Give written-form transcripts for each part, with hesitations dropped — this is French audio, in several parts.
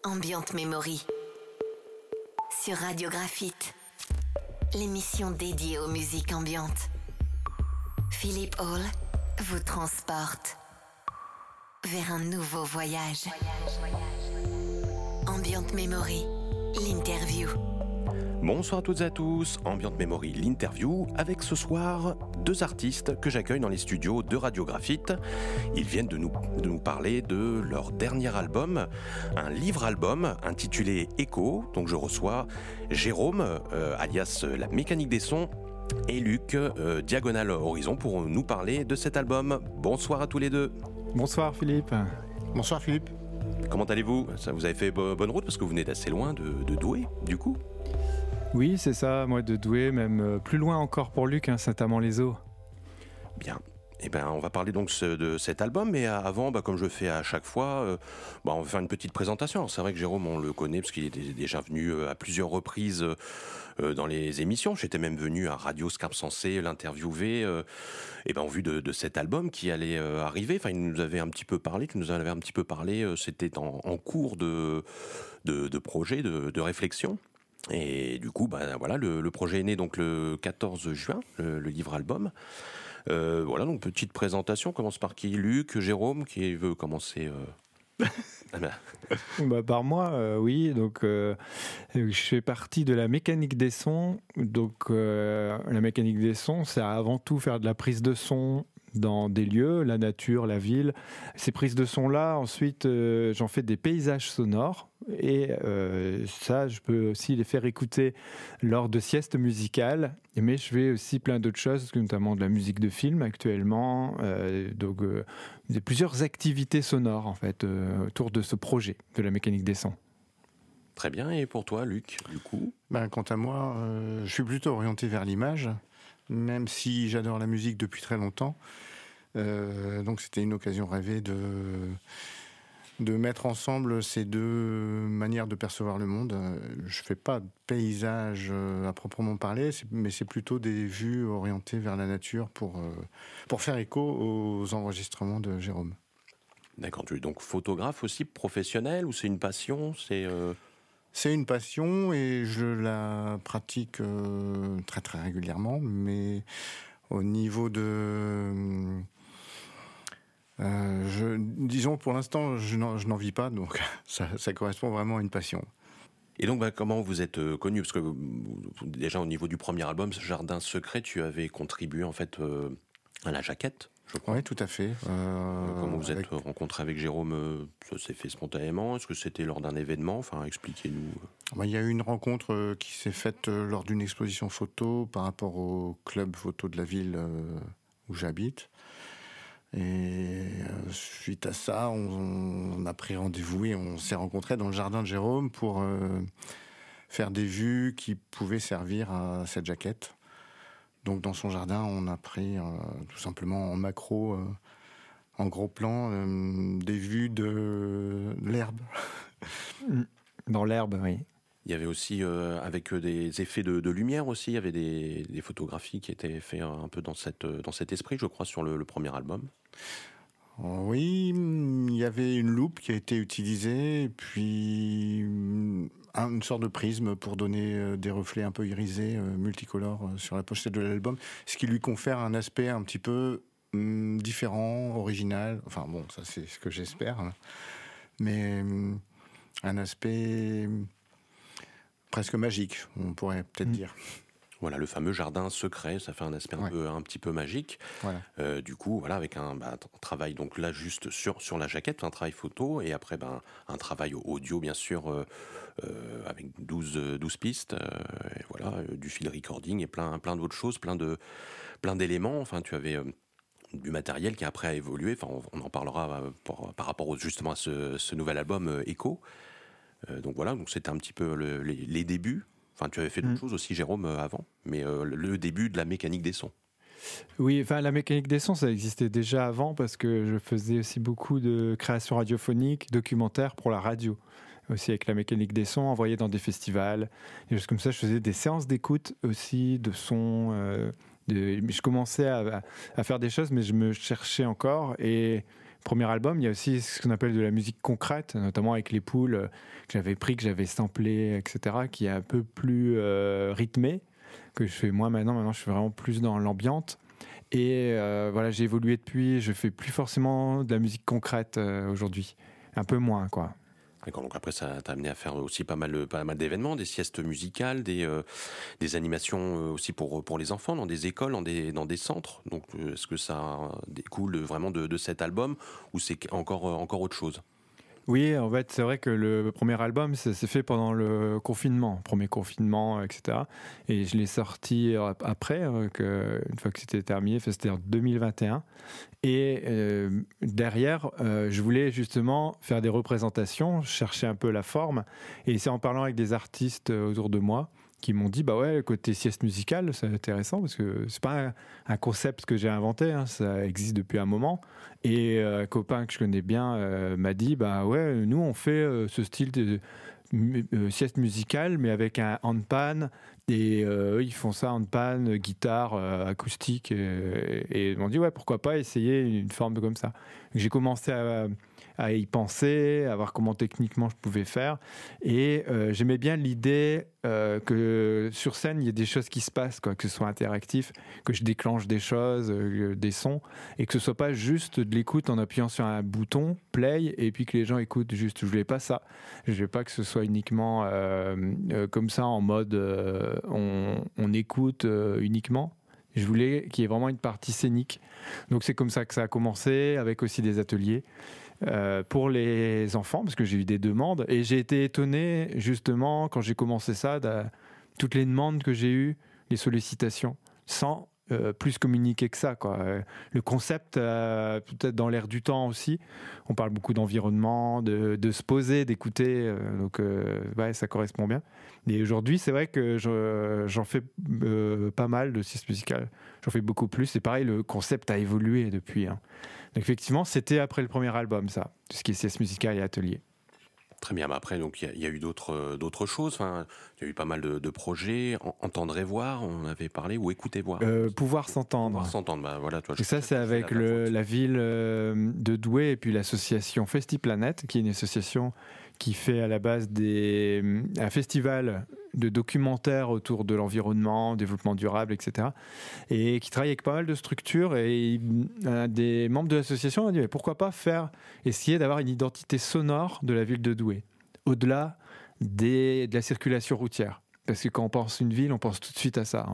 Ambient Memory sur Radio Graphite, l'émission dédiée aux musiques ambiantes. Philippe Hall vous transporte vers un nouveau voyage. Ambient Memory, l'interview. Bonsoir à toutes et à tous, Ambient Memory, l'interview, avec ce soir deux artistes que j'accueille dans les studios de Radio Graphite. Ils viennent de nous parler de leur dernier album, un livre-album intitulé Echo. Donc je reçois Jérôme, alias La Mécanique des Sons, et Luc, Diagonal Horizon, pour nous parler de cet album. Bonsoir à tous les deux. Bonsoir Philippe. Bonsoir Philippe. Comment allez-vous ? Ça, vous avez fait bonne route parce que vous venez d'assez loin de Douai, du coup ? Oui, c'est ça, moi de Douai, même plus loin encore pour Luc, Saint-Amand-les-Eaux. Bien. Eh ben, on va parler donc de cet album, mais avant, comme je fais à chaque fois, on va faire une petite présentation. Alors, c'est vrai que Jérôme, on le connaît parce qu'il est déjà venu à plusieurs reprises dans les émissions. J'étais même venu à Radio Scarpe Sensée l'interviewer en vue de cet album qui allait arriver. Enfin, il nous avait un petit peu parlé, tu nous en avais un petit peu parlé, c'était en cours de projet, de réflexion. Et du coup, voilà, le projet est né donc le 14 juin, le livre-album. Voilà, donc petite présentation. On commence par qui ? Luc, Jérôme, qui veut commencer Par moi, oui. Donc, je fais partie de la mécanique des sons. Donc, la mécanique des sons, c'est avant tout faire de la prise de son dans des lieux, la nature, la ville. Ces prises de son-là, ensuite, j'en fais des paysages sonores. Et ça, je peux aussi les faire écouter lors de siestes musicales. Mais je fais aussi plein d'autres choses, notamment de la musique de film actuellement. Donc, il y a plusieurs activités sonores, en fait, autour de ce projet de la mécanique des sons. Très bien. Et pour toi, Luc, du coup ? Quant à moi, je suis plutôt orienté vers l'image, même si j'adore la musique depuis très longtemps. Donc, c'était une occasion rêvée de mettre ensemble ces deux manières de percevoir le monde. Je fais pas de paysage à proprement parler, mais c'est plutôt des vues orientées vers la nature pour faire écho aux enregistrements de Jérôme. D'accord, tu es donc photographe aussi, professionnel, ou c'est une passion ? C'est une passion et je la pratique très très régulièrement, mais au niveau de... disons pour l'instant je n'en vis pas, donc ça correspond vraiment à une passion. Et donc comment vous êtes connu ? Parce que déjà au niveau du premier album, Jardin Secret, tu avais contribué en fait à la jaquette, je crois. Oui, tout à fait. Comment vous êtes rencontré avec Jérôme ? Ça s'est fait spontanément ? Est-ce que c'était lors d'un événement ? Enfin, expliquez-nous. Il y a eu une rencontre qui s'est faite lors d'une exposition photo par rapport au club photo de la ville où j'habite. Et suite à ça, on a pris rendez-vous et on s'est rencontrés dans le jardin de Jérôme pour faire des vues qui pouvaient servir à cette jaquette. Donc dans son jardin, on a pris tout simplement en macro, en gros plan, des vues de l'herbe. Dans l'herbe, oui. Il y avait aussi, avec des effets de lumière aussi, il y avait des photographies qui étaient faites un peu dans cet esprit, je crois, sur le premier album. Oui, il y avait une loupe qui a été utilisée, et puis une sorte de prisme pour donner des reflets un peu irisés, multicolores sur la pochette de l'album, ce qui lui confère un aspect un petit peu différent, original. Enfin bon, ça c'est ce que j'espère, mais un aspect presque magique, on pourrait peut-être dire. Voilà, le fameux jardin secret, ça fait un aspect un petit peu magique. Voilà. Du coup, voilà, avec un travail donc là juste sur la jaquette, un travail photo, et après un travail audio bien sûr avec 12 pistes, et voilà, du field recording et plein d'autres choses, plein d'éléments. Enfin, tu avais du matériel qui après a évolué. Enfin, on en parlera par rapport justement à ce nouvel album Echo. Donc voilà, donc c'était un petit peu les débuts. Enfin, tu avais fait d'autres choses aussi, Jérôme, avant, mais le début de la mécanique des sons. Oui, enfin, la mécanique des sons, ça existait déjà avant parce que je faisais aussi beaucoup de créations radiophoniques, documentaires pour la radio. Aussi avec la mécanique des sons, envoyés dans des festivals, des choses comme ça. Je faisais des séances d'écoute aussi, de sons. Je commençais à faire des choses, mais je me cherchais encore. Et premier album, il y a aussi ce qu'on appelle de la musique concrète, notamment avec les poules que j'avais pris, que j'avais samplé, etc., qui est un peu plus rythmé, que je fais moins maintenant. Maintenant, je suis vraiment plus dans l'ambiance. Et voilà, j'ai évolué depuis. Je fais plus forcément de la musique concrète aujourd'hui, un peu moins, quoi. D'accord, donc après, ça t'a amené à faire aussi pas mal d'événements, des siestes musicales, des animations aussi pour les enfants dans des écoles, dans des centres. Donc, est-ce que ça découle vraiment de cet album ou c'est encore autre chose ? Oui, en fait, c'est vrai que le premier album, ça s'est fait pendant le confinement, premier confinement, etc. Et je l'ai sorti après, une fois que c'était terminé, c'était en 2021. Et derrière, je voulais justement faire des représentations, chercher un peu la forme. Et c'est en parlant avec des artistes autour de moi qui m'ont dit, bah ouais, le côté sieste musicale, c'est intéressant parce que c'est pas un concept que j'ai inventé, hein, ça existe depuis un moment. Et un copain que je connais bien m'a dit, bah ouais, nous on fait ce style de sieste musicale, mais avec un handpan. Et ils font ça handpan, guitare, acoustique. Et ils m'ont dit, ouais, pourquoi pas essayer une forme comme ça. Donc, j'ai commencé à y penser, à voir comment techniquement je pouvais faire. Et j'aimais bien l'idée que sur scène, il y ait des choses qui se passent, quoi, que ce soit interactif, que je déclenche des choses, des sons, et que ce soit pas juste de l'écoute en appuyant sur un bouton, play, et puis que les gens écoutent juste. Je voulais pas ça. Je voulais pas que ce soit uniquement comme ça, en mode on écoute uniquement. Je voulais qu'il y ait vraiment une partie scénique. Donc c'est comme ça que ça a commencé, avec aussi des ateliers pour les enfants, parce que j'ai eu des demandes. Et j'ai été étonné, justement, quand j'ai commencé ça, de toutes les demandes que j'ai eues, les sollicitations, sans plus communiquer que ça, quoi. Le concept, peut-être dans l'air du temps aussi, on parle beaucoup d'environnement, de se poser, d'écouter, donc ouais, ça correspond bien. Et aujourd'hui, c'est vrai que j'en fais pas mal de siestes musicales, j'en fais beaucoup plus, et pareil, le concept a évolué depuis, hein. Donc effectivement, c'était après le premier album, ça, tout ce qui est sieste musicale et atelier. Très bien, mais après, donc il y a eu d'autres choses. Enfin, il y a eu pas mal de projets. Entendre et voir, on avait parlé, ou écouter voir. Pouvoir s'entendre. Pouvoir s'entendre, bah voilà. Toi, et ça, c'est avec la ville de Douai et puis l'association FestiPlanète, qui est une association qui fait à la base un festival de documentaires autour de l'environnement, développement durable, etc. Et qui travaille avec pas mal de structures. Et un des membres de l'association a dit, mais pourquoi pas essayer d'avoir une identité sonore de la ville de Douai, au-delà de la circulation routière. Parce que quand on pense une ville, on pense tout de suite à ça, en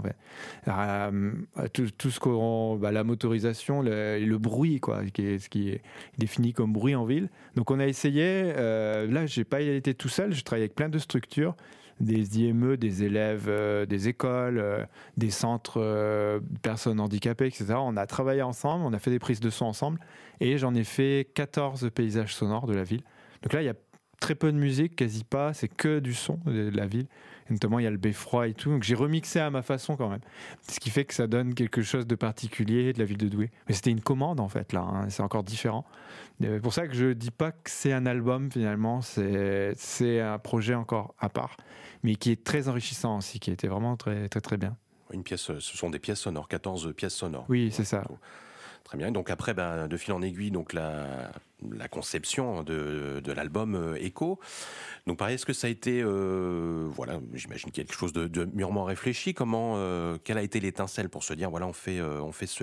fait. Tout ce qu'on, la motorisation, le bruit, quoi, ce qui est défini comme bruit en ville. Donc on a essayé. Là, j'ai pas été tout seul. Je travaille avec plein de structures, des IME, des élèves, des écoles, des centres de personnes handicapées, etc. On a travaillé ensemble. On a fait des prises de son ensemble, et j'en ai fait 14 paysages sonores de la ville. Donc là, il y a très peu de musique, quasi pas. C'est que du son de la ville. Et notamment, il y a le beffroi et tout. Donc, j'ai remixé à ma façon quand même. Ce qui fait que ça donne quelque chose de particulier de la ville de Douai. Mais c'était une commande, en fait, là. Hein. C'est encore différent. C'est pour ça que je ne dis pas que c'est un album, finalement. C'est un projet encore à part. Mais qui est très enrichissant aussi, qui était vraiment très, très, très bien. Une pièce, ce sont des pièces sonores, 14 pièces sonores. Oui, c'est ça. Très bien. Donc après, de fil en aiguille, donc la conception de l'album Echo. Donc pareil, est-ce que ça a été, voilà, j'imagine quelque chose de mûrement réfléchi. Quelle a été l'étincelle pour se dire, voilà, on fait ce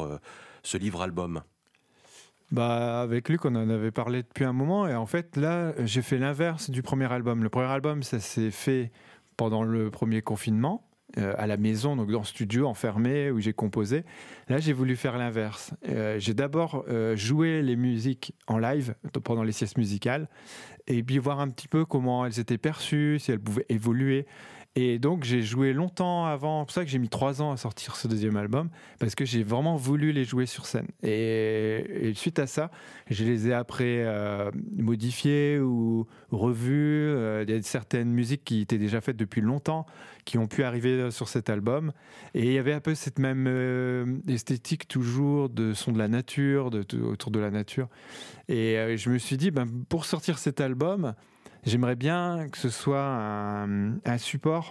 livre album. Avec Luc, on en avait parlé depuis un moment, et en fait là, j'ai fait l'inverse du premier album. Le premier album, ça s'est fait pendant le premier confinement. À la maison, donc dans le studio enfermé où j'ai composé. Là, j'ai voulu faire l'inverse. J'ai d'abord joué les musiques en live pendant les siestes musicales, et puis voir un petit peu comment elles étaient perçues, si elles pouvaient évoluer. Et donc, j'ai joué longtemps avant. C'est pour ça que j'ai mis 3 ans à sortir ce deuxième album, parce que j'ai vraiment voulu les jouer sur scène. Et suite à ça, je les ai après modifiées ou revues. Il y a certaines musiques qui étaient déjà faites depuis longtemps, qui ont pu arriver sur cet album. Et il y avait un peu cette même esthétique toujours de son de la nature, autour de la nature. Et je me suis dit, pour sortir cet album, j'aimerais bien que ce soit un support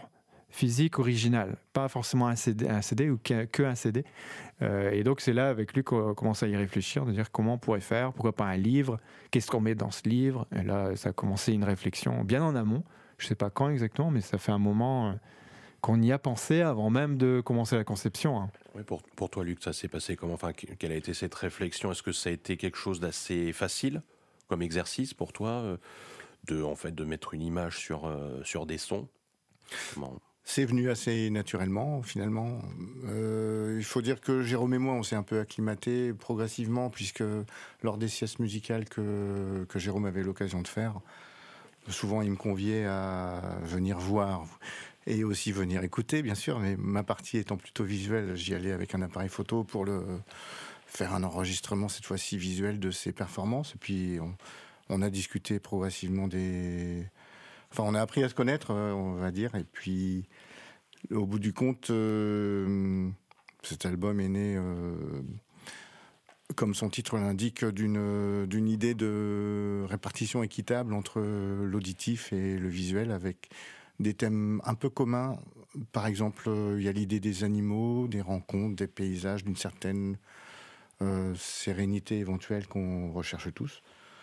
physique original, pas forcément un CD ou que un CD. Et donc c'est là avec lui qu'on commence à y réfléchir, de dire comment on pourrait faire, pourquoi pas un livre, qu'est-ce qu'on met dans ce livre. Et là ça a commencé une réflexion bien en amont, je sais pas quand exactement, mais ça fait un moment qu'on y a pensé avant même de commencer la conception. Hein. Oui, pour toi Luc, ça s'est passé comment, enfin, quelle a été cette réflexion? Est-ce que ça a été quelque chose d'assez facile comme exercice pour toi, de mettre une image sur des sons? Comment... C'est venu assez naturellement, finalement. Il faut dire que Jérôme et moi, on s'est un peu acclimatés progressivement, puisque lors des siestes musicales que Jérôme avait l'occasion de faire, souvent il me conviait à venir voir et aussi venir écouter, bien sûr, mais ma partie étant plutôt visuelle, j'y allais avec un appareil photo pour faire un enregistrement, cette fois-ci visuel, de ses performances. Et puis on a discuté progressivement Enfin, on a appris à se connaître, on va dire, et puis au bout du compte, cet album est né, comme son titre l'indique, d'une idée de répartition équitable entre l'auditif et le visuel, avec des thèmes un peu communs. Par exemple, il y a l'idée des animaux, des rencontres, des paysages, d'une certaine sérénité éventuelle qu'on recherche tous.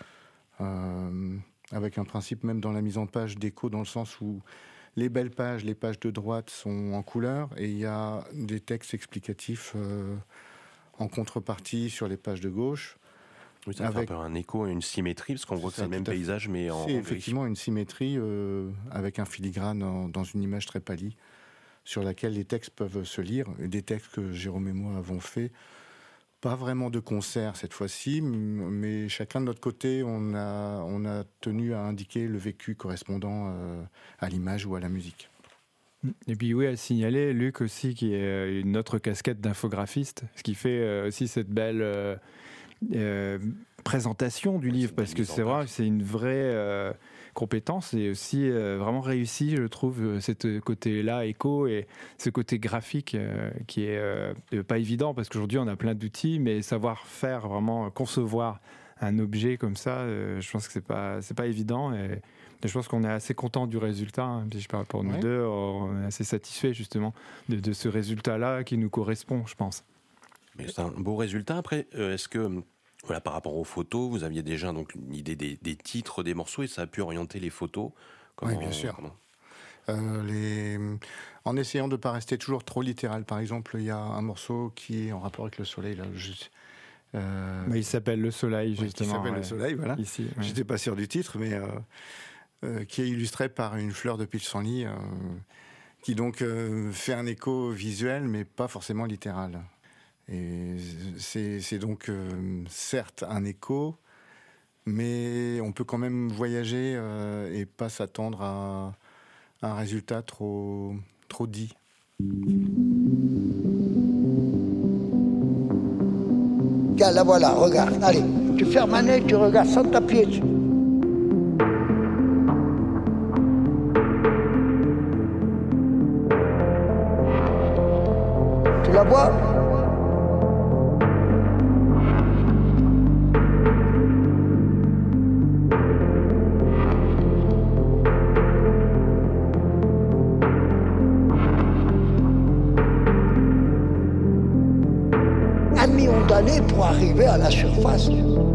Avec un principe même dans la mise en page d'écho, dans le sens où les belles pages, les pages de droite sont en couleur, et il y a des textes explicatifs en contrepartie sur les pages de gauche. Oui, ça fait un peu un écho et une symétrie, parce qu'on voit que c'est le même paysage, mais en gris. C'est effectivement une symétrie avec un filigrane dans une image très pâlie, sur laquelle les textes peuvent se lire, et des textes que Jérôme et moi avons faits. Pas vraiment de concert cette fois-ci, mais chacun de notre côté, on a tenu à indiquer le vécu correspondant à l'image ou à la musique. Et puis oui, à signaler, Luc aussi, qui est une autre casquette d'infographiste, ce qui fait aussi cette belle présentation du livre, parce que c'est vrai, c'est une vraie compétence, et aussi vraiment réussi, je trouve, ce côté-là écho et ce côté graphique qui est pas évident, parce qu'aujourd'hui on a plein d'outils, mais savoir faire, vraiment concevoir un objet comme ça, je pense que c'est pas évident, et je pense qu'on est assez content du résultat, hein. Je parle pour nous deux, on est assez satisfait justement de ce résultat-là qui nous correspond, je pense. Mais c'est un beau résultat. Après, est-ce que voilà, par rapport aux photos, vous aviez déjà donc une idée des titres des morceaux, et ça a pu orienter les photos? Oui, bien sûr. En essayant de ne pas rester toujours trop littéral. Par exemple, il y a un morceau qui est en rapport avec le soleil. Là, il s'appelle Le Soleil, justement. Il s'appelle Le Soleil, voilà. Ici, J'étais pas sûr du titre, mais qui est illustré par une fleur de pissenlit, qui donc fait un écho visuel, mais pas forcément littéral. Et c'est donc certes un écho, mais on peut quand même voyager et pas s'attendre à un résultat trop dit. Tiens, la voilà, regarde, allez, tu fermes un œil, tu regardes sans t'appuyer dessus. Tu la vois ? D'années pour arriver à la surface.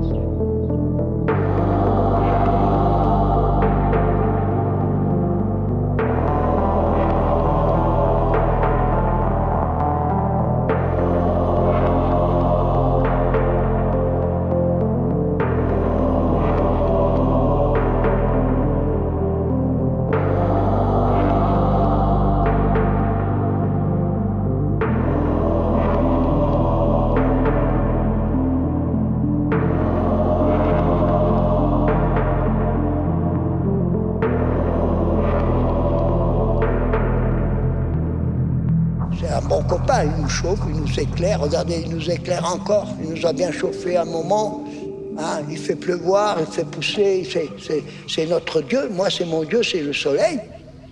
Il nous chauffe, il nous éclaire. Regardez, il nous éclaire encore. Il nous a bien chauffé un moment. Hein, il fait pleuvoir, il fait pousser. C'est notre Dieu. Moi, c'est mon Dieu, c'est le soleil.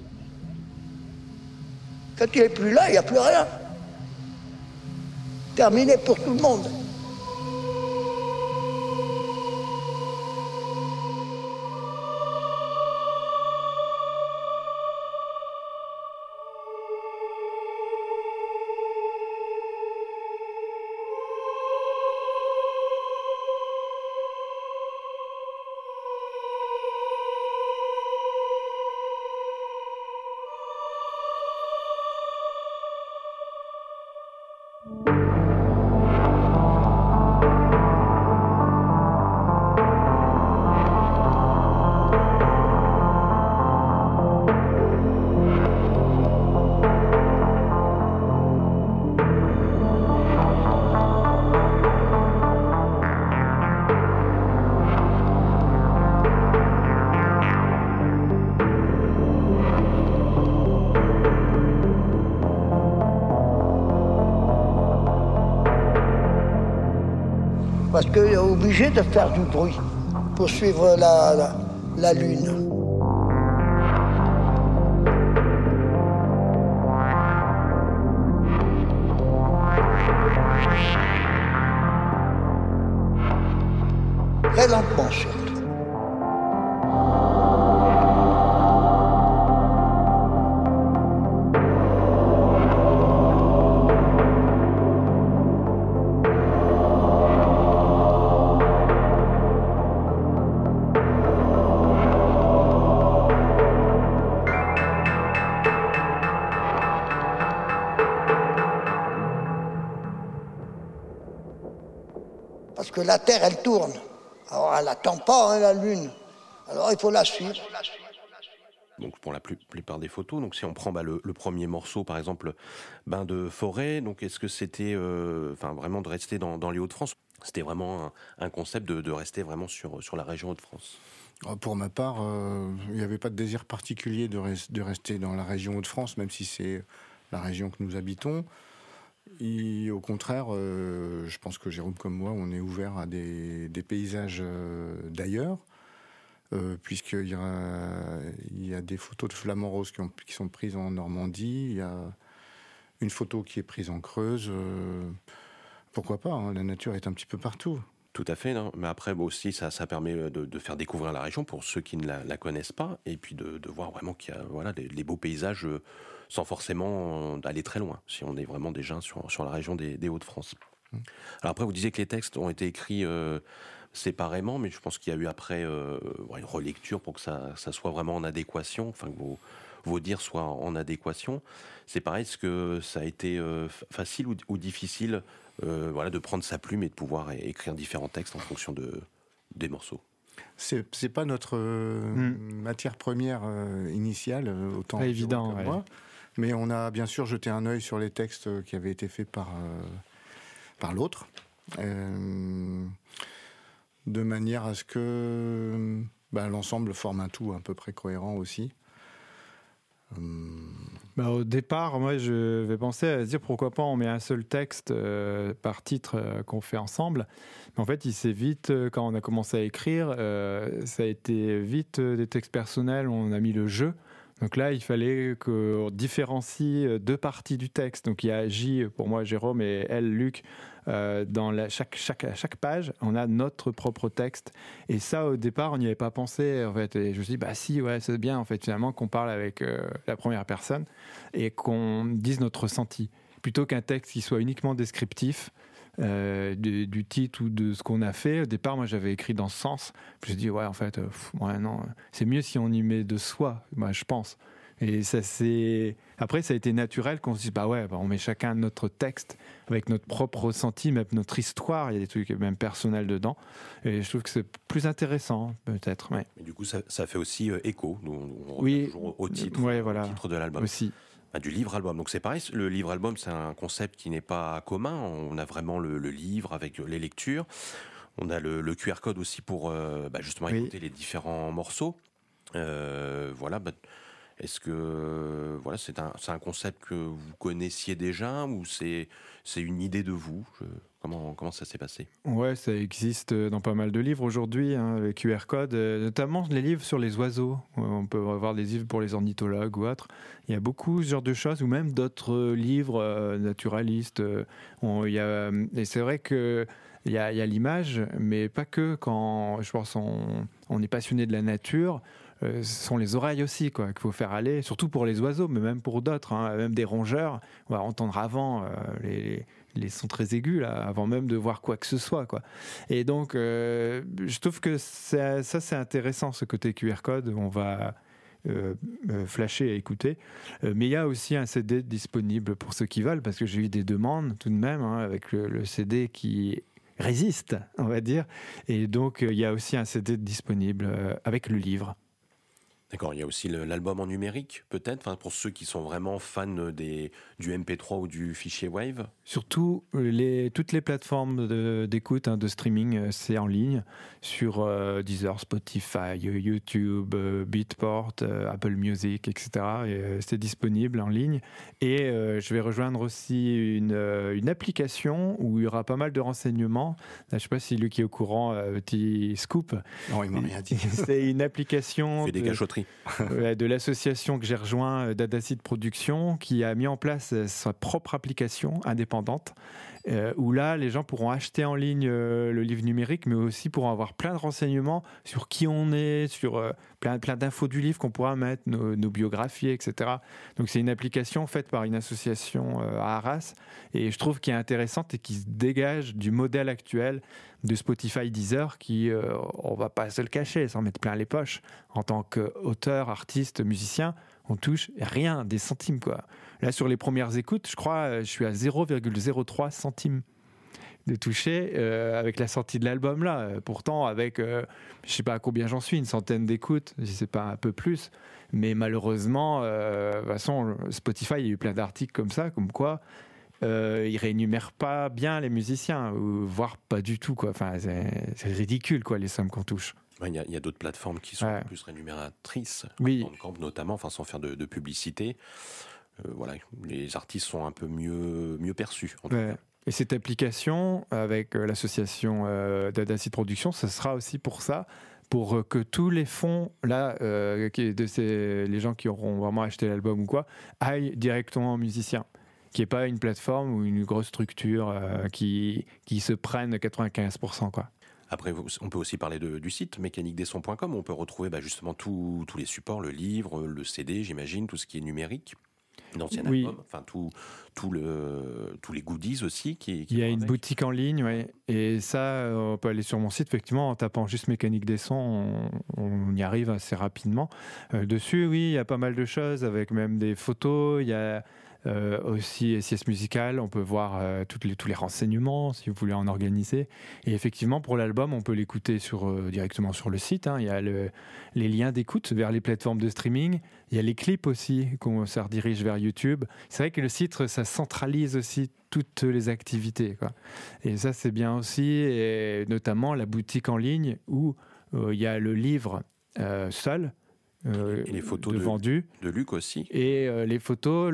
Quand il n'est plus là, il n'y a plus rien. Terminé pour tout le monde. est obligé de faire du bruit pour suivre la Lune. Très lentement surtout. Parce que la Terre, elle tourne. Alors, elle n'attend pas, hein, la Lune. Alors, il faut la suivre. Donc pour la plupart des photos, donc si on prend le premier morceau, par exemple, Bain de forêt, donc est-ce que c'était vraiment de rester dans les Hauts-de-France ? C'était vraiment un concept de rester vraiment sur la région Hauts-de-France. Pour ma part, il n'y avait pas de désir particulier de rester dans la région Hauts-de-France, même si c'est la région que nous habitons. Et au contraire, je pense que Jérôme comme moi, on est ouvert à des paysages d'ailleurs, puisqu'il y a des photos de flamants roses qui sont prises en Normandie, il y a une photo qui est prise en Creuse. Pourquoi pas, hein, la nature est un petit peu partout. Tout à fait, non, mais après aussi ça permet de faire découvrir la région pour ceux qui ne la connaissent pas, et puis de voir vraiment qu'il y a les beaux paysages sans forcément aller très loin, si on est vraiment déjà sur la région des Hauts-de-France. Alors après, vous disiez que les textes ont été écrits séparément, mais je pense qu'il y a eu après une relecture pour que ça soit vraiment en adéquation, enfin que vos dires soient en adéquation. C'est pareil, est-ce que ça a été facile ou difficile de prendre sa plume et de pouvoir écrire différents textes en fonction des morceaux? C'est pas notre matière première initiale, autant pas évident, que moi. Mais on a bien sûr jeté un œil sur les textes qui avaient été faits par l'autre, de manière à ce que l'ensemble forme un tout à peu près cohérent aussi. Au départ, moi, je vais penser à se dire pourquoi pas on met un seul texte par titre qu'on fait ensemble. Mais en fait, il s'est vite, quand on a commencé à écrire, ça a été vite des textes personnels, on a mis le jeu. Donc là, il fallait qu'on différencie deux parties du texte. Donc il y a J pour moi, Jérôme, et elle, Luc. Dans chaque page, on a notre propre texte. Et ça, au départ, on n'y avait pas pensé, en fait. Et je me suis dit, c'est bien, en fait, finalement, qu'on parle avec la première personne et qu'on dise notre ressenti. Plutôt qu'un texte qui soit uniquement descriptif du titre ou de ce qu'on a fait. Au départ, moi, j'avais écrit dans ce sens. Je me suis dit, non, c'est mieux si on y met de soi, moi, je pense. Et après, ça a été naturel qu'on se dise, on met chacun notre texte avec notre propre ressenti, même notre histoire. Il y a des trucs même personnels dedans. Et je trouve que c'est plus intéressant, peut-être. Ouais. Mais du coup, ça fait aussi écho. On revient toujours au titre, au titre de l'album. Aussi. Du livre-album. Donc c'est pareil, le livre-album, c'est un concept qui n'est pas commun. On a vraiment le livre avec les lectures. On a le QR code aussi pour justement écouter les différents morceaux. Est-ce que c'est un concept que vous connaissiez déjà ou c'est une idée de vous? Comment ça s'est passé? Ouais, ça existe dans pas mal de livres aujourd'hui, les QR codes, notamment les livres sur les oiseaux. On peut avoir des livres pour les ornithologues ou autres. Il y a beaucoup ce genre de choses, ou même d'autres livres naturalistes. Et c'est vrai que il y a l'image, mais pas que. Quand je pense on est passionné de la nature, ce sont les oreilles aussi qu'il faut faire aller, surtout pour les oiseaux, mais même pour d'autres, même des rongeurs. On va entendre avant les sons très aigus, là, avant même de voir quoi que ce soit, quoi. Et donc, je trouve que ça c'est intéressant, ce côté QR code, où on va flasher et écouter. Mais il y a aussi un CD disponible pour ceux qui veulent, parce que j'ai eu des demandes tout de même, avec le CD qui résiste, on va dire. Et donc, il y a aussi un CD disponible avec le livre. D'accord, il y a aussi l'album en numérique, peut-être, enfin, pour ceux qui sont vraiment fans du MP3 ou du fichier Wave. Surtout, toutes les plateformes d'écoute, de streaming, c'est en ligne, sur Deezer, Spotify, YouTube, Beatport, Apple Music, etc. Et, c'est disponible en ligne. Et je vais rejoindre aussi une application où il y aura pas mal de renseignements. Là, je ne sais pas si Luc est au courant, petit scoop. Non, il m'a rien dit. C'est une application... Fait des cachotteries. De l'association que j'ai rejoint, Dadacid Production, qui a mis en place sa propre application indépendante, où là, les gens pourront acheter en ligne le livre numérique, mais aussi pourront avoir plein de renseignements sur qui on est, sur plein d'infos du livre qu'on pourra mettre, nos biographies, etc. Donc c'est une application faite par une association à Arras, et je trouve qu'elle est intéressante et qui se dégage du modèle actuel de Spotify, Deezer, qui, on va pas se le cacher, s'en mettre plein les poches. En tant qu'auteur, artiste, musicien, on touche rien, des centimes, quoi. Là, sur les premières écoutes, je crois, je suis à 0,03 centimes de toucher avec la sortie de l'album là. Pourtant, avec, je sais pas à combien j'en suis, une centaine d'écoutes, je sais pas, un peu plus. Mais malheureusement, de toute façon, Spotify, il y a eu plein d'articles comme ça, comme quoi ils rémunèrent pas bien les musiciens, voire pas du tout, quoi. Enfin, c'est ridicule, quoi, les sommes qu'on touche. Il y a d'autres plateformes qui sont plus rémunératrices, oui. Bandcamp notamment, enfin, sans faire de publicité. Voilà, les artistes sont un peu mieux perçus. En tout cas. Et cette application, avec l'association Dadacid Production, ce sera aussi pour ça, pour que tous les fonds, là, les gens qui auront vraiment acheté l'album ou quoi, aillent directement aux musiciens. Qui n'est pas une plateforme ou une grosse structure qui se prenne 95%, quoi. Après, on peut aussi parler du site mécaniquedessons.com où on peut retrouver justement tous les supports, le livre, le CD, j'imagine, tout ce qui est numérique, d'anciens albums, enfin tous les goodies aussi. Il y a une boutique en ligne, ouais. Et ça, on peut aller sur mon site, effectivement, en tapant juste Mécanique des Sons, on y arrive assez rapidement. Dessus, oui, il y a pas mal de choses, avec même des photos, il y a... aussi SIS Musical, on peut voir tous les renseignements si vous voulez en organiser. Et effectivement, pour l'album, on peut l'écouter directement sur le site. Il y a les liens d'écoute vers les plateformes de streaming. Il y a les clips aussi, ça redirige vers YouTube. C'est vrai que le site, ça centralise aussi toutes les activités, quoi. Et ça, c'est bien aussi, et notamment la boutique en ligne où il y a le livre seul. Et les photos de Luc aussi. Et les photos,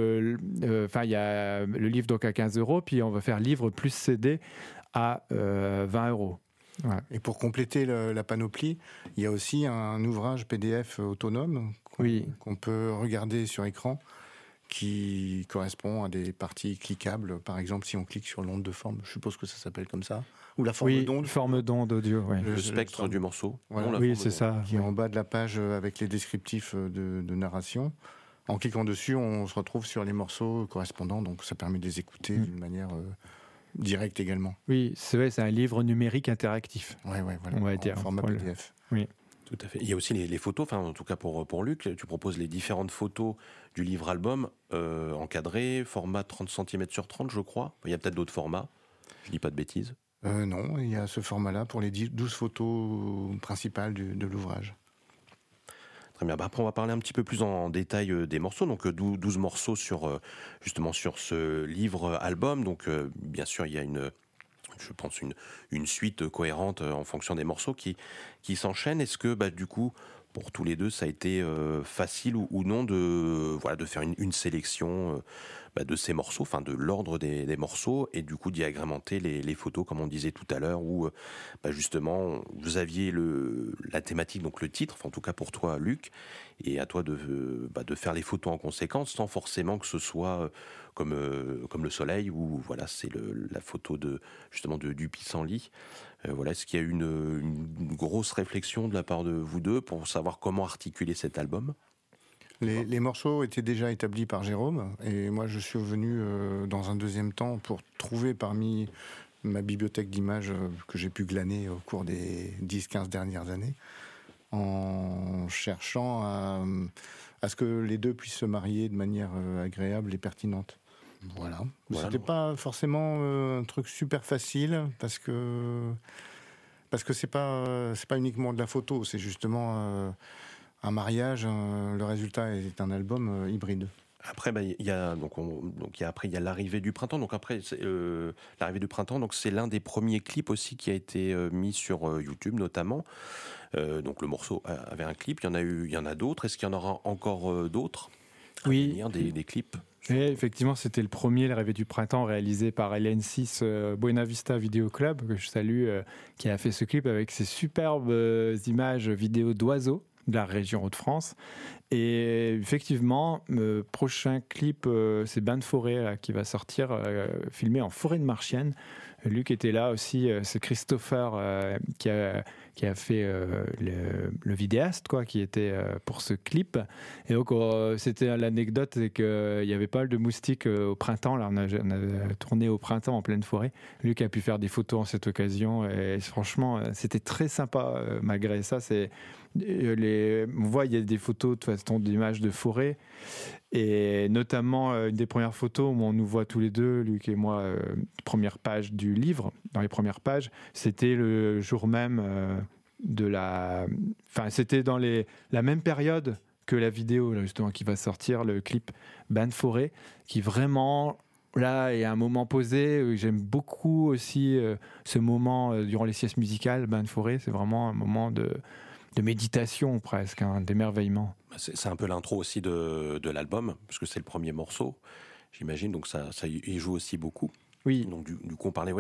il y a le livre donc à 15 €, puis on va faire livre plus CD à 20 €. Ouais. Et pour compléter la panoplie, il y a aussi un ouvrage PDF autonome qu'on peut regarder sur écran, qui correspond à des parties cliquables. Par exemple, si on clique sur l'onde de forme, je suppose que ça s'appelle comme ça, ou la forme d'onde. Forme d'onde audio, oui. Le spectre du morceau. Voilà. Oui, c'est ça. Qui est en bas de la page avec les descriptifs de narration. En cliquant dessus, on se retrouve sur les morceaux correspondants, donc ça permet de les écouter d'une manière directe également. Oui, c'est vrai, c'est un livre numérique interactif. Ouais, voilà. On va dire. Format PDF. Oui. Tout à fait. Il y a aussi les photos, enfin en tout cas pour Luc, tu proposes les différentes photos du livre-album encadrées, format 30 cm sur 30, je crois. Il y a peut-être d'autres formats, je dis pas de bêtises. Non, il y a ce format-là pour les 12 photos principales de l'ouvrage. Très bien. Après, on va parler un petit peu plus en détail des morceaux. Donc 12 morceaux justement sur ce livre-album. Donc bien sûr, il y a je pense une suite cohérente en fonction des morceaux qui s'enchaînent. Est-ce que du coup, pour tous les deux, ça a été facile ou non de faire une sélection de ces morceaux, enfin de l'ordre des morceaux, et du coup d'y agrémenter les photos, comme on disait tout à l'heure, où justement vous aviez la thématique, donc le titre, enfin en tout cas pour toi Luc, et à toi de faire les photos en conséquence, sans forcément que ce soit comme le soleil, où voilà, c'est la photo du pissenlit. Est-ce qu'il y a eu une grosse réflexion de la part de vous deux pour savoir comment articuler cet album ? Les morceaux étaient déjà établis par Jérôme, et moi je suis venu dans un deuxième temps pour trouver parmi ma bibliothèque d'images que j'ai pu glaner au cours des 10-15 dernières années, en cherchant à ce que les deux puissent se marier de manière agréable et pertinente. Voilà. C'était pas forcément un truc super facile, parce que c'est pas uniquement de la photo, c'est justement un mariage, le résultat est un album hybride. Après, il y a l'arrivée du printemps. Donc après, l'arrivée du printemps, donc c'est l'un des premiers clips aussi qui a été mis sur YouTube notamment. Donc le morceau avait un clip. Il y en a d'autres. Est-ce qu'il y en aura encore d'autres? Oui, des clips. Et effectivement, c'était le premier, l'arrivée du printemps, réalisé par LN6 Buena Vista Video Club, que je salue, qui a fait ce clip avec ses superbes images vidéo d'oiseaux de la région Hauts-de-France. Et effectivement, le prochain clip, c'est Bain de forêt là, qui va sortir, filmé en forêt de Marchienne. Luc était là aussi, c'est Christopher qui a fait le vidéaste, quoi, qui était pour ce clip. Et donc, c'était l'anecdote, c'est qu'il y avait pas mal de moustiques au printemps. Là, on a tourné au printemps en pleine forêt. Luc a pu faire des photos en cette occasion. Et franchement, c'était très sympa malgré ça. On voit, il y a des photos de façon d'images de forêt. Et notamment, une des premières photos où on nous voit tous les deux, Luc et moi, première page du livre, dans les premières pages, c'était le jour même c'était dans la même période que la vidéo, là, justement, qui va sortir, le clip Bain de forêt, qui vraiment, là, est un moment posé. J'aime beaucoup aussi ce moment durant les siestes musicales, Bain de forêt, c'est vraiment un moment de méditation presque, d'émerveillement. C'est un peu l'intro aussi de l'album, parce que c'est le premier morceau, j'imagine, donc ça y joue aussi beaucoup. Oui. Donc du coup, on parlait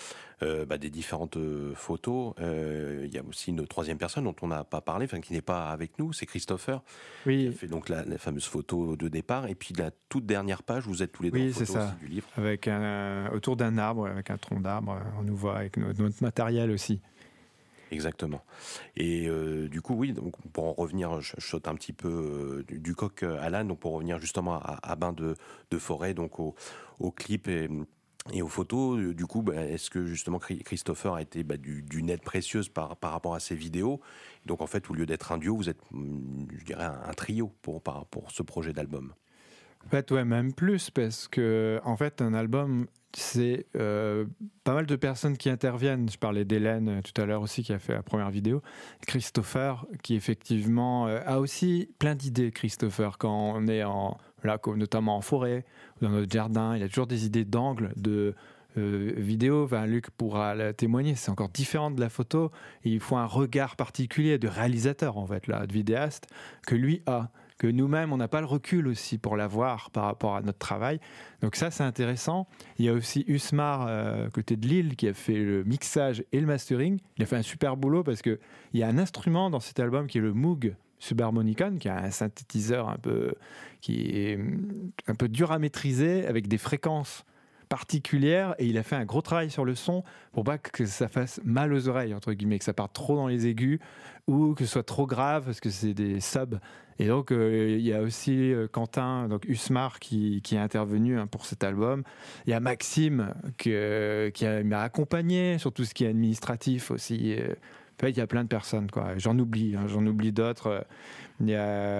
des différentes photos. Il y a aussi une troisième personne dont on n'a pas parlé, qui n'est pas avec nous, c'est Christopher, oui, qui a fait donc la fameuse photo de départ. Et puis la toute dernière page, vous êtes tous les deux en photo aussi du livre. Avec autour d'un arbre, avec un tronc d'arbre, on nous voit avec notre matériel aussi. Exactement. Et du coup, oui, donc pour en revenir, je saute un petit peu du coq à l'âne, donc pour revenir justement à Bain de forêt, donc au clip et aux photos. Du coup, est-ce que justement Christopher a été d'une aide précieuse par rapport à ces vidéos? Donc en fait, au lieu d'être un duo, vous êtes, je dirais, un trio pour ce projet d'album. En fait, ouais, même plus, parce que en fait, un album, c'est pas mal de personnes qui interviennent. Je parlais d'Hélène tout à l'heure aussi, qui a fait la première vidéo. Christopher, qui effectivement a aussi plein d'idées. Christopher, quand on est notamment en forêt, ou dans notre jardin, il a toujours des idées d'angle, de vidéo. Luc pourra la témoigner, c'est encore différent de la photo. Et il faut un regard particulier de réalisateur, en fait, là, de vidéaste, que lui a. Que nous-mêmes, on n'a pas le recul aussi pour l'avoir par rapport à notre travail. Donc ça, c'est intéressant. Il y a aussi Usmar, côté de Lille, qui a fait le mixage et le mastering. Il a fait un super boulot parce qu'il y a un instrument dans cet album qui est le Moog Subharmonicon, qui a un synthétiseur qui est un peu dur à maîtriser, avec des fréquences particulière, et il a fait un gros travail sur le son pour pas que ça fasse mal aux oreilles, entre guillemets, que ça parte trop dans les aigus ou que ce soit trop grave parce que c'est des subs. Et donc il y a aussi Quentin, donc Usmar, qui est intervenu pour cet album. Il y a Maxime qui m'a accompagné sur tout ce qui est administratif aussi. En fait, il y a plein de personnes, quoi. J'en oublie d'autres. Il y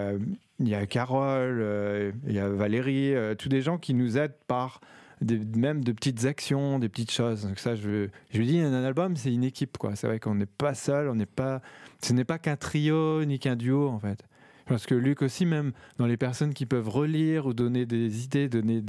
a Carole, il y a Valérie, tous des gens qui nous aident par même de petites actions, des petites choses. Donc ça, je dis, un album, c'est une équipe, quoi. C'est vrai qu'on n'est pas seul, ce n'est pas qu'un trio ni qu'un duo, en fait. Parce que Luc aussi, même dans les personnes qui peuvent relire ou donner des idées, donner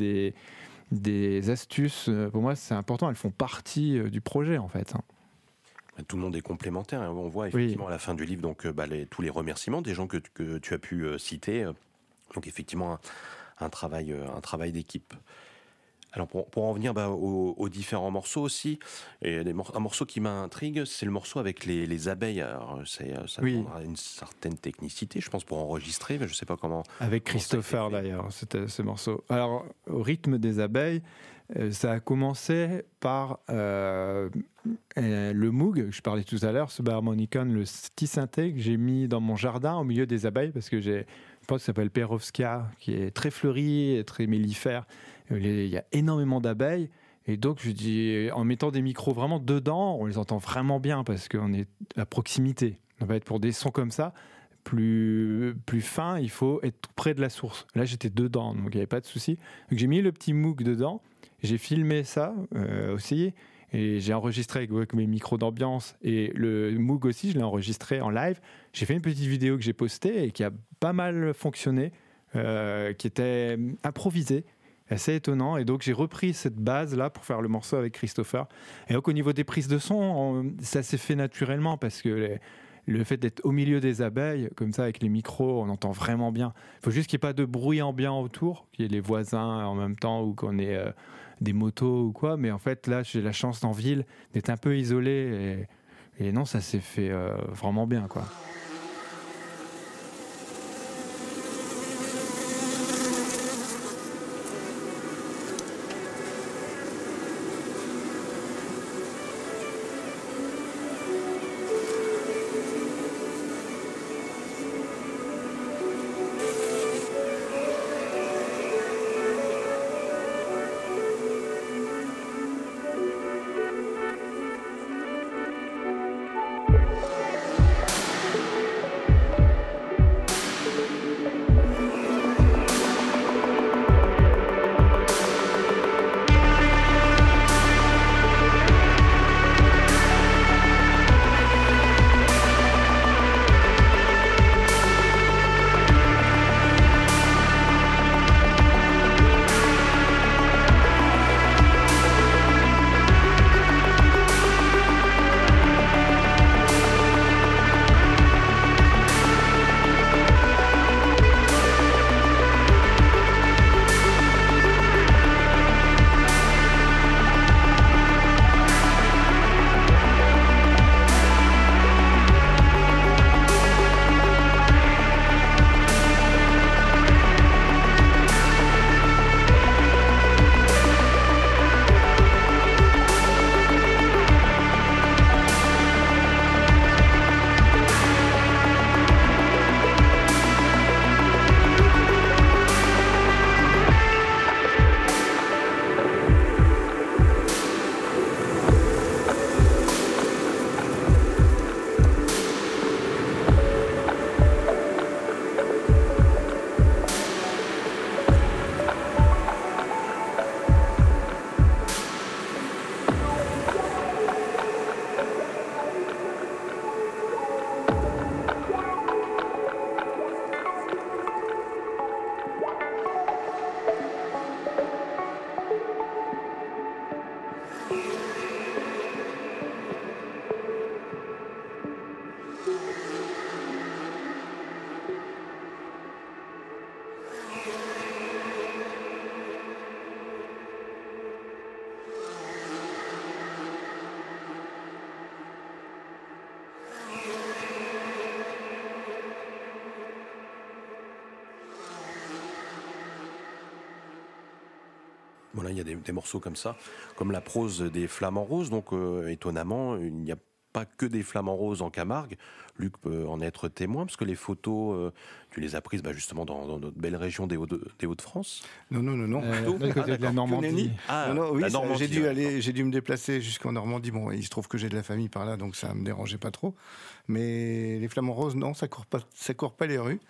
des astuces, pour moi, c'est important. Elles font partie du projet, en fait. Tout le monde est complémentaire. On voit effectivement à la fin du livre donc, tous les remerciements des gens que tu as pu citer. Donc effectivement, un travail d'équipe. Alors pour en venir aux différents morceaux aussi, et un morceau qui m'intrigue, c'est le morceau avec les abeilles. Alors ça demandera une certaine technicité, je pense, pour enregistrer, mais je ne sais pas comment. Avec Christopher d'ailleurs, c'était ce morceau. Alors au rythme des abeilles, ça a commencé par le Moog, je parlais tout à l'heure, ce Subharmonicon, le petit synthé que j'ai mis dans mon jardin au milieu des abeilles, parce que j'ai un pote qui s'appelle Perovska, qui est très fleuri et très mellifère. Il y a énormément d'abeilles, et donc je dis, en mettant des micros vraiment dedans, on les entend vraiment bien parce qu'on est à proximité. En fait, pour des sons comme ça, plus fins, il faut être tout près de la source. Là, j'étais dedans, donc il n'y avait pas de souci. Donc j'ai mis le petit Moog dedans, j'ai filmé ça aussi, Et j'ai enregistré avec mes micros d'ambiance. Et le Moog aussi, je l'ai enregistré en live. J'ai fait une petite vidéo que j'ai postée et qui a pas mal fonctionné, qui était improvisée, assez étonnant. Et donc, j'ai repris cette base-là pour faire le morceau avec Christopher. Et donc, au niveau des prises de son, ça s'est fait naturellement parce que le fait d'être au milieu des abeilles, comme ça, avec les micros, on entend vraiment bien. Il faut juste qu'il n'y ait pas de bruit ambiant autour, qu'il y ait les voisins en même temps ou qu'on ait des motos ou quoi. Mais en fait, là, j'ai la chance en ville d'être un peu isolé. Et non, ça s'est fait vraiment bien, quoi. Voilà, il y a des morceaux comme ça, comme la prose des Flamands Roses. Donc, étonnamment, il n'y a pas que des Flamands Roses en Camargue. Luc peut en être témoin, parce que les photos, tu les as prises justement dans notre belle région des Hauts-de-France. Non. Du côté de la Normandie. Oui, la Normandie, j'ai dû me déplacer jusqu'en Normandie. Bon, il se trouve que j'ai de la famille par là, donc ça me dérangeait pas trop. Mais les Flamands Roses, non, ça court pas les rues.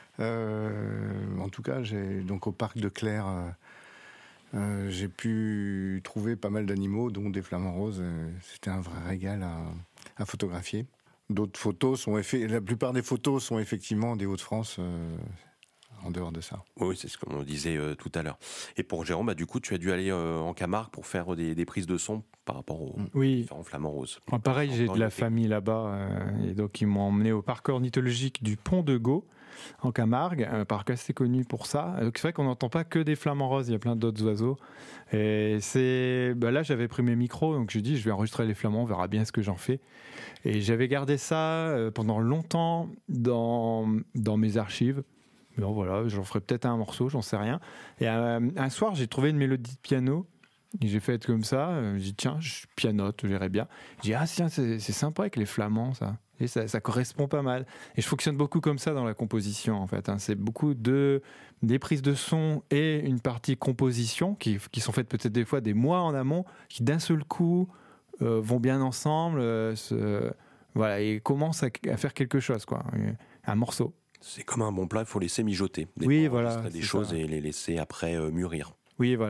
En tout cas, donc au parc de Clères. J'ai pu trouver pas mal d'animaux, dont des flamants roses. C'était un vrai régal à photographier. D'autres photos la plupart des photos sont effectivement des Hauts-de-France. En dehors de ça. Oui, c'est ce qu'on disait tout à l'heure. Et pour Jérôme, du coup, tu as dû aller en Camargue pour faire des prises de son par rapport aux différents Flamands Roses. Pareil, j'ai de la famille là-bas, et donc ils m'ont emmené au parc ornithologique du Pont de Gau, en Camargue, un parc assez connu pour ça. Donc c'est vrai qu'on n'entend pas que des flamants roses, il y a plein d'autres oiseaux. Et là, j'avais pris mes micros, donc je dis, je vais enregistrer les flamands, on verra bien ce que j'en fais. Et j'avais gardé ça pendant longtemps dans mes archives. Bon, voilà, j'en ferai peut-être un morceau, j'en sais rien. Et un soir, j'ai trouvé une mélodie de piano. Et j'ai fait comme ça. J'ai dit, tiens, je pianote, je verrai bien. J'ai dit, tiens, c'est sympa avec les flamands, ça. Et ça correspond pas mal. Et je fonctionne beaucoup comme ça dans la composition, en fait. C'est beaucoup des prises de son et une partie composition qui sont faites peut-être des fois des mois en amont, qui d'un seul coup vont bien ensemble, voilà, et commencent à faire quelque chose, quoi. Un morceau. C'est comme un bon plat, il faut laisser mijoter. Oui, voilà. Des choses et les laisser après mûrir. Oui, voilà.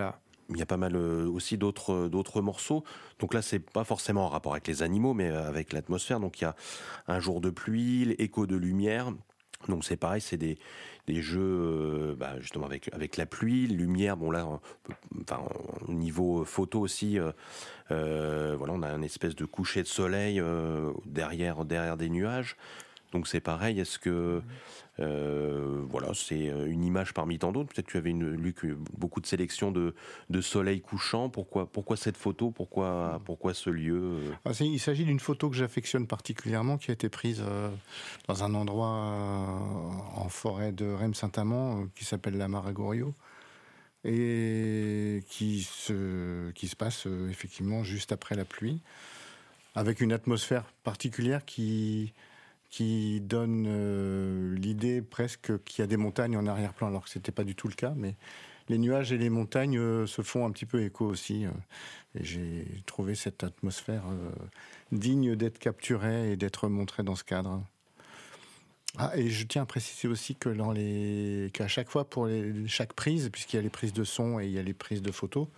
il y a pas mal aussi d'autres morceaux. Donc là, c'est pas forcément en rapport avec les animaux, mais avec l'atmosphère. Donc il y a Un jour de pluie, L'écho de lumière. Donc c'est pareil, c'est des jeux justement avec la pluie, lumière. Bon là, au niveau photo aussi, voilà, on a une espèce de coucher de soleil derrière des nuages. Donc c'est pareil. Est-ce que voilà, c'est une image parmi tant d'autres. Peut-être que tu avais Luc, beaucoup de sélections de soleil couchant. Pourquoi cette photo ? Pourquoi ce lieu ? Il s'agit d'une photo que j'affectionne particulièrement, qui a été prise dans un endroit en forêt de Reims-Saint-Amand qui s'appelle la Maragorio et qui se passe effectivement juste après la pluie, avec une atmosphère particulière qui donne l'idée presque qu'il y a des montagnes en arrière-plan, alors que ce n'était pas du tout le cas, mais les nuages et les montagnes se font un petit peu écho aussi. Et j'ai trouvé cette atmosphère digne d'être capturée et d'être montrée dans ce cadre. Et je tiens à préciser aussi que qu'à chaque fois, pour chaque prise, puisqu'il y a les prises de son et il y a les prises de photos,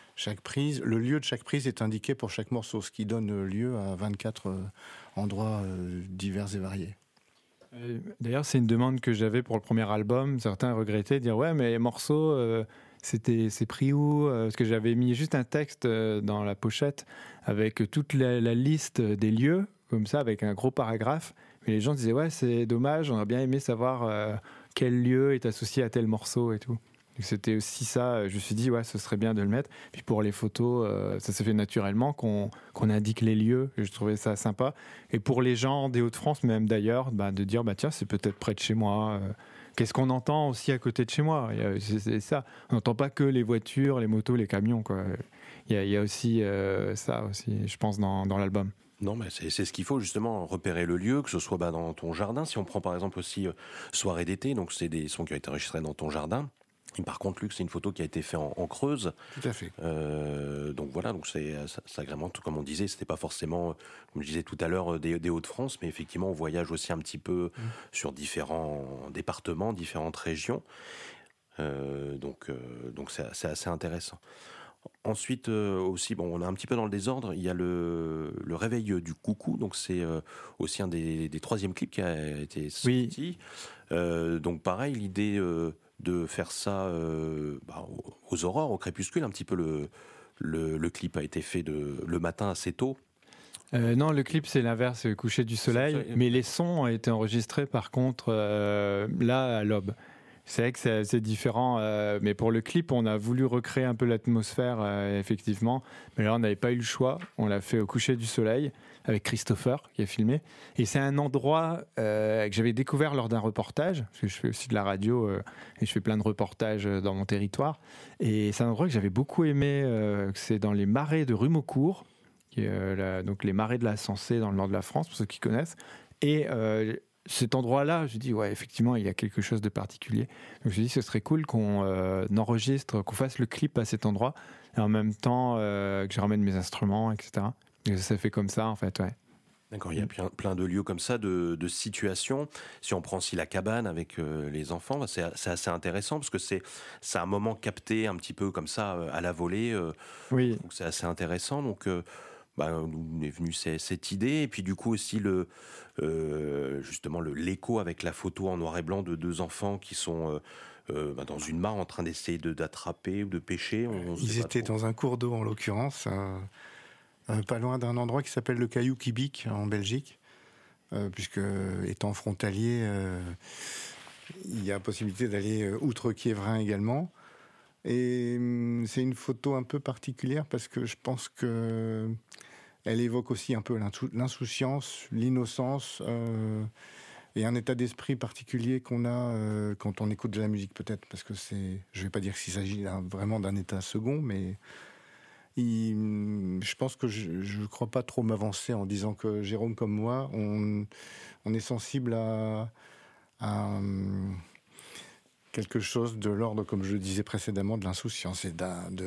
le lieu de chaque prise est indiqué pour chaque morceau, ce qui donne lieu à 24 endroits divers et variés. D'ailleurs, c'est une demande que j'avais pour le premier album. Certains regrettaient de dire « Ouais, mais les morceaux, c'est pris où ?» Parce que j'avais mis juste un texte dans la pochette avec toute la liste des lieux, comme ça, avec un gros paragraphe. Mais les gens disaient « Ouais, c'est dommage, on aurait bien aimé savoir quel lieu est associé à tel morceau et tout. » C'était aussi ça, je me suis dit, ouais, ce serait bien de le mettre. Puis pour les photos, ça s'est fait naturellement qu'on indique les lieux. Je trouvais ça sympa. Et pour les gens des Hauts-de-France, même d'ailleurs, de dire, tiens, c'est peut-être près de chez moi. Qu'est-ce qu'on entend aussi à côté de chez moi ? C'est ça. On n'entend pas que les voitures, les motos, les camions, quoi. Il y a aussi ça, aussi, je pense, dans l'album. Non, mais c'est ce qu'il faut, justement, repérer le lieu, que ce soit dans ton jardin. Si on prend par exemple aussi Soirée d'été, donc c'est des sons qui ont été enregistrés dans ton jardin. Et par contre, Luc, c'est une photo qui a été faite en Creuse. Tout à fait. Donc voilà, donc c'est agrément, comme on disait, c'était pas forcément, comme je disais tout à l'heure, des Hauts-de-France, mais effectivement, on voyage aussi un petit peu sur différents départements, différentes régions. Donc c'est assez intéressant. Ensuite aussi, on est un petit peu dans le désordre, il y a le réveil du coucou, donc c'est aussi un des troisièmes clips qui a été sorti. Oui. Donc pareil, l'idée de faire ça aux aurores, au crépuscule, un petit peu le clip a été fait le matin assez tôt. Non, le clip c'est l'inverse, c'est le coucher du soleil, mais les sons ont été enregistrés par contre là à l'aube. C'est vrai que c'est différent, mais pour le clip, on a voulu recréer un peu l'atmosphère, effectivement. Mais là, on n'avait pas eu le choix. On l'a fait au coucher du soleil avec Christopher qui a filmé. Et c'est un endroit que j'avais découvert lors d'un reportage, parce que je fais aussi de la radio et je fais plein de reportages dans mon territoire. Et c'est un endroit que j'avais beaucoup aimé. C'est dans les marais de Rumaucourt, qui est, donc les marais de la Sensée dans le nord de la France, pour ceux qui connaissent. Et cet endroit-là, je dis ouais, effectivement, il y a quelque chose de particulier. Donc je dis, ce serait cool qu'on enregistre, qu'on fasse le clip à cet endroit, et en même temps que je ramène mes instruments, etc. Et ça fait comme ça, en fait, ouais. D'accord, il y a plein de lieux comme ça, de situations. Si on prend aussi la cabane avec les enfants, c'est assez intéressant parce que c'est un moment capté un petit peu comme ça à la volée. Oui. Donc c'est assez intéressant. Donc nous est venue cette idée, et puis du coup aussi justement l'écho avec la photo en noir et blanc de deux enfants qui sont dans une mare en train d'essayer d'attraper ou de pêcher. Ils étaient dans un cours d'eau en l'occurrence, pas loin d'un endroit qui s'appelle le Caillou Quibic en Belgique, puisque étant frontalier, il y a possibilité d'aller outre Quiévrain également. Et c'est une photo un peu particulière parce que je pense que elle évoque aussi un peu l'insouciance, l'innocence et un état d'esprit particulier qu'on a quand on écoute de la musique, peut-être, parce que je vais pas dire qu'il s'agit vraiment d'un état second, mais je pense que je crois pas trop m'avancer en disant que Jérôme comme moi, on est sensible à quelque chose de l'ordre, comme je le disais précédemment, de l'insouciance et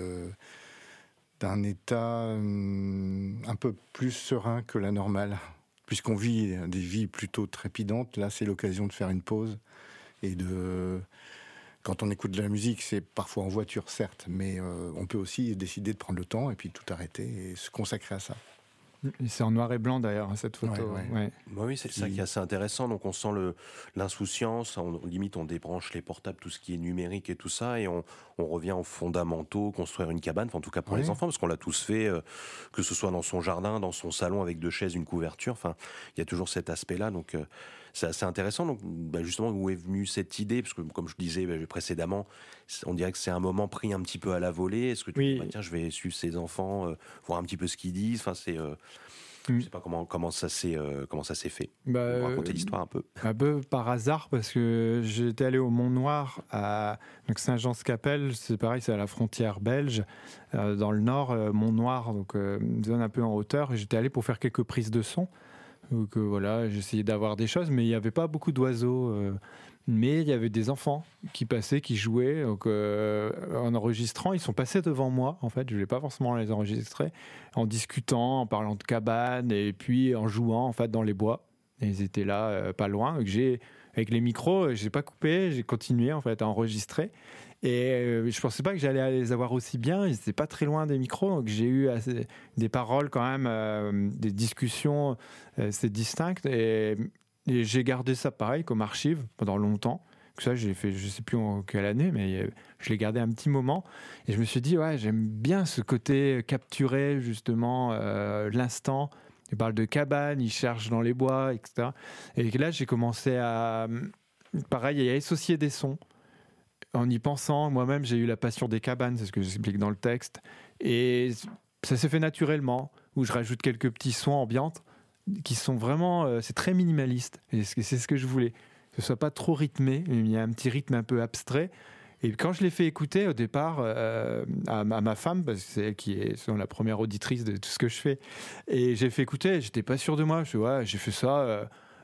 d'un état un peu plus serein que la normale. Puisqu'on vit des vies plutôt trépidantes, là c'est l'occasion de faire une pause et de quand on écoute de la musique, c'est parfois en voiture, certes, mais on peut aussi décider de prendre le temps et puis tout arrêter et se consacrer à ça. Et c'est en noir et blanc d'ailleurs, cette photo. Ouais. Bah oui, c'est ça qui est assez intéressant. Donc on sent l'insouciance, limite on débranche les portables, tout ce qui est numérique et tout ça, et on revient aux fondamentaux, construire une cabane, en tout cas pour les enfants, parce qu'on l'a tous fait, que ce soit dans son jardin, dans son salon avec 2 chaises, une couverture, enfin, il y a toujours cet aspect-là, donc c'est assez intéressant. Donc justement, où est venue cette idée? Parce que comme je disais précédemment, on dirait que c'est un moment pris un petit peu à la volée. Est-ce que tu dis, tiens, je vais suivre ces enfants, voir un petit peu ce qu'ils disent, enfin c'est... Je sais pas comment ça s'est fait. Raconter l'histoire un peu. Un peu par hasard, parce que j'étais allé au Mont-Noir, à Saint-Jean-Scapelle, c'est pareil, c'est à la frontière belge, dans le nord, Mont-Noir, donc une zone un peu en hauteur. Et j'étais allé pour faire quelques prises de son. Donc voilà, j'essayais d'avoir des choses, mais il n'y avait pas beaucoup d'oiseaux. Mais il y avait des enfants qui passaient, qui jouaient. Donc, en enregistrant, ils sont passés devant moi. En fait, je ne voulais pas forcément les enregistrer. En discutant, en parlant de cabane, et puis en jouant en fait dans les bois. Et ils étaient là, pas loin. Donc, avec les micros, j'ai pas coupé. J'ai continué en fait à enregistrer. Et je pensais pas que j'allais les avoir aussi bien. Ils étaient pas très loin des micros, donc j'ai eu des paroles quand même, des discussions, c'est distinct. Et j'ai gardé ça pareil comme archive pendant longtemps. Ça, j'ai fait, je sais plus en quelle année, mais je l'ai gardé un petit moment. Et je me suis dit, ouais, j'aime bien ce côté capturer justement l'instant. Il parle de cabane, il cherche dans les bois, etc. Et là, j'ai commencé à, pareil, à associer des sons. En y pensant, moi-même, j'ai eu la passion des cabanes, c'est ce que j'explique dans le texte. Et ça s'est fait naturellement, où je rajoute quelques petits sons ambiantes qui sont vraiment... c'est très minimaliste. Et c'est ce que je voulais. Que ce soit pas trop rythmé, mais il y a un petit rythme un peu abstrait. Et quand je l'ai fait écouter au départ à ma femme, parce que c'est elle qui est la première auditrice de tout ce que je fais, et j'ai fait écouter, j'étais pas sûr de moi. Je dis, ouais, j'ai fait ça...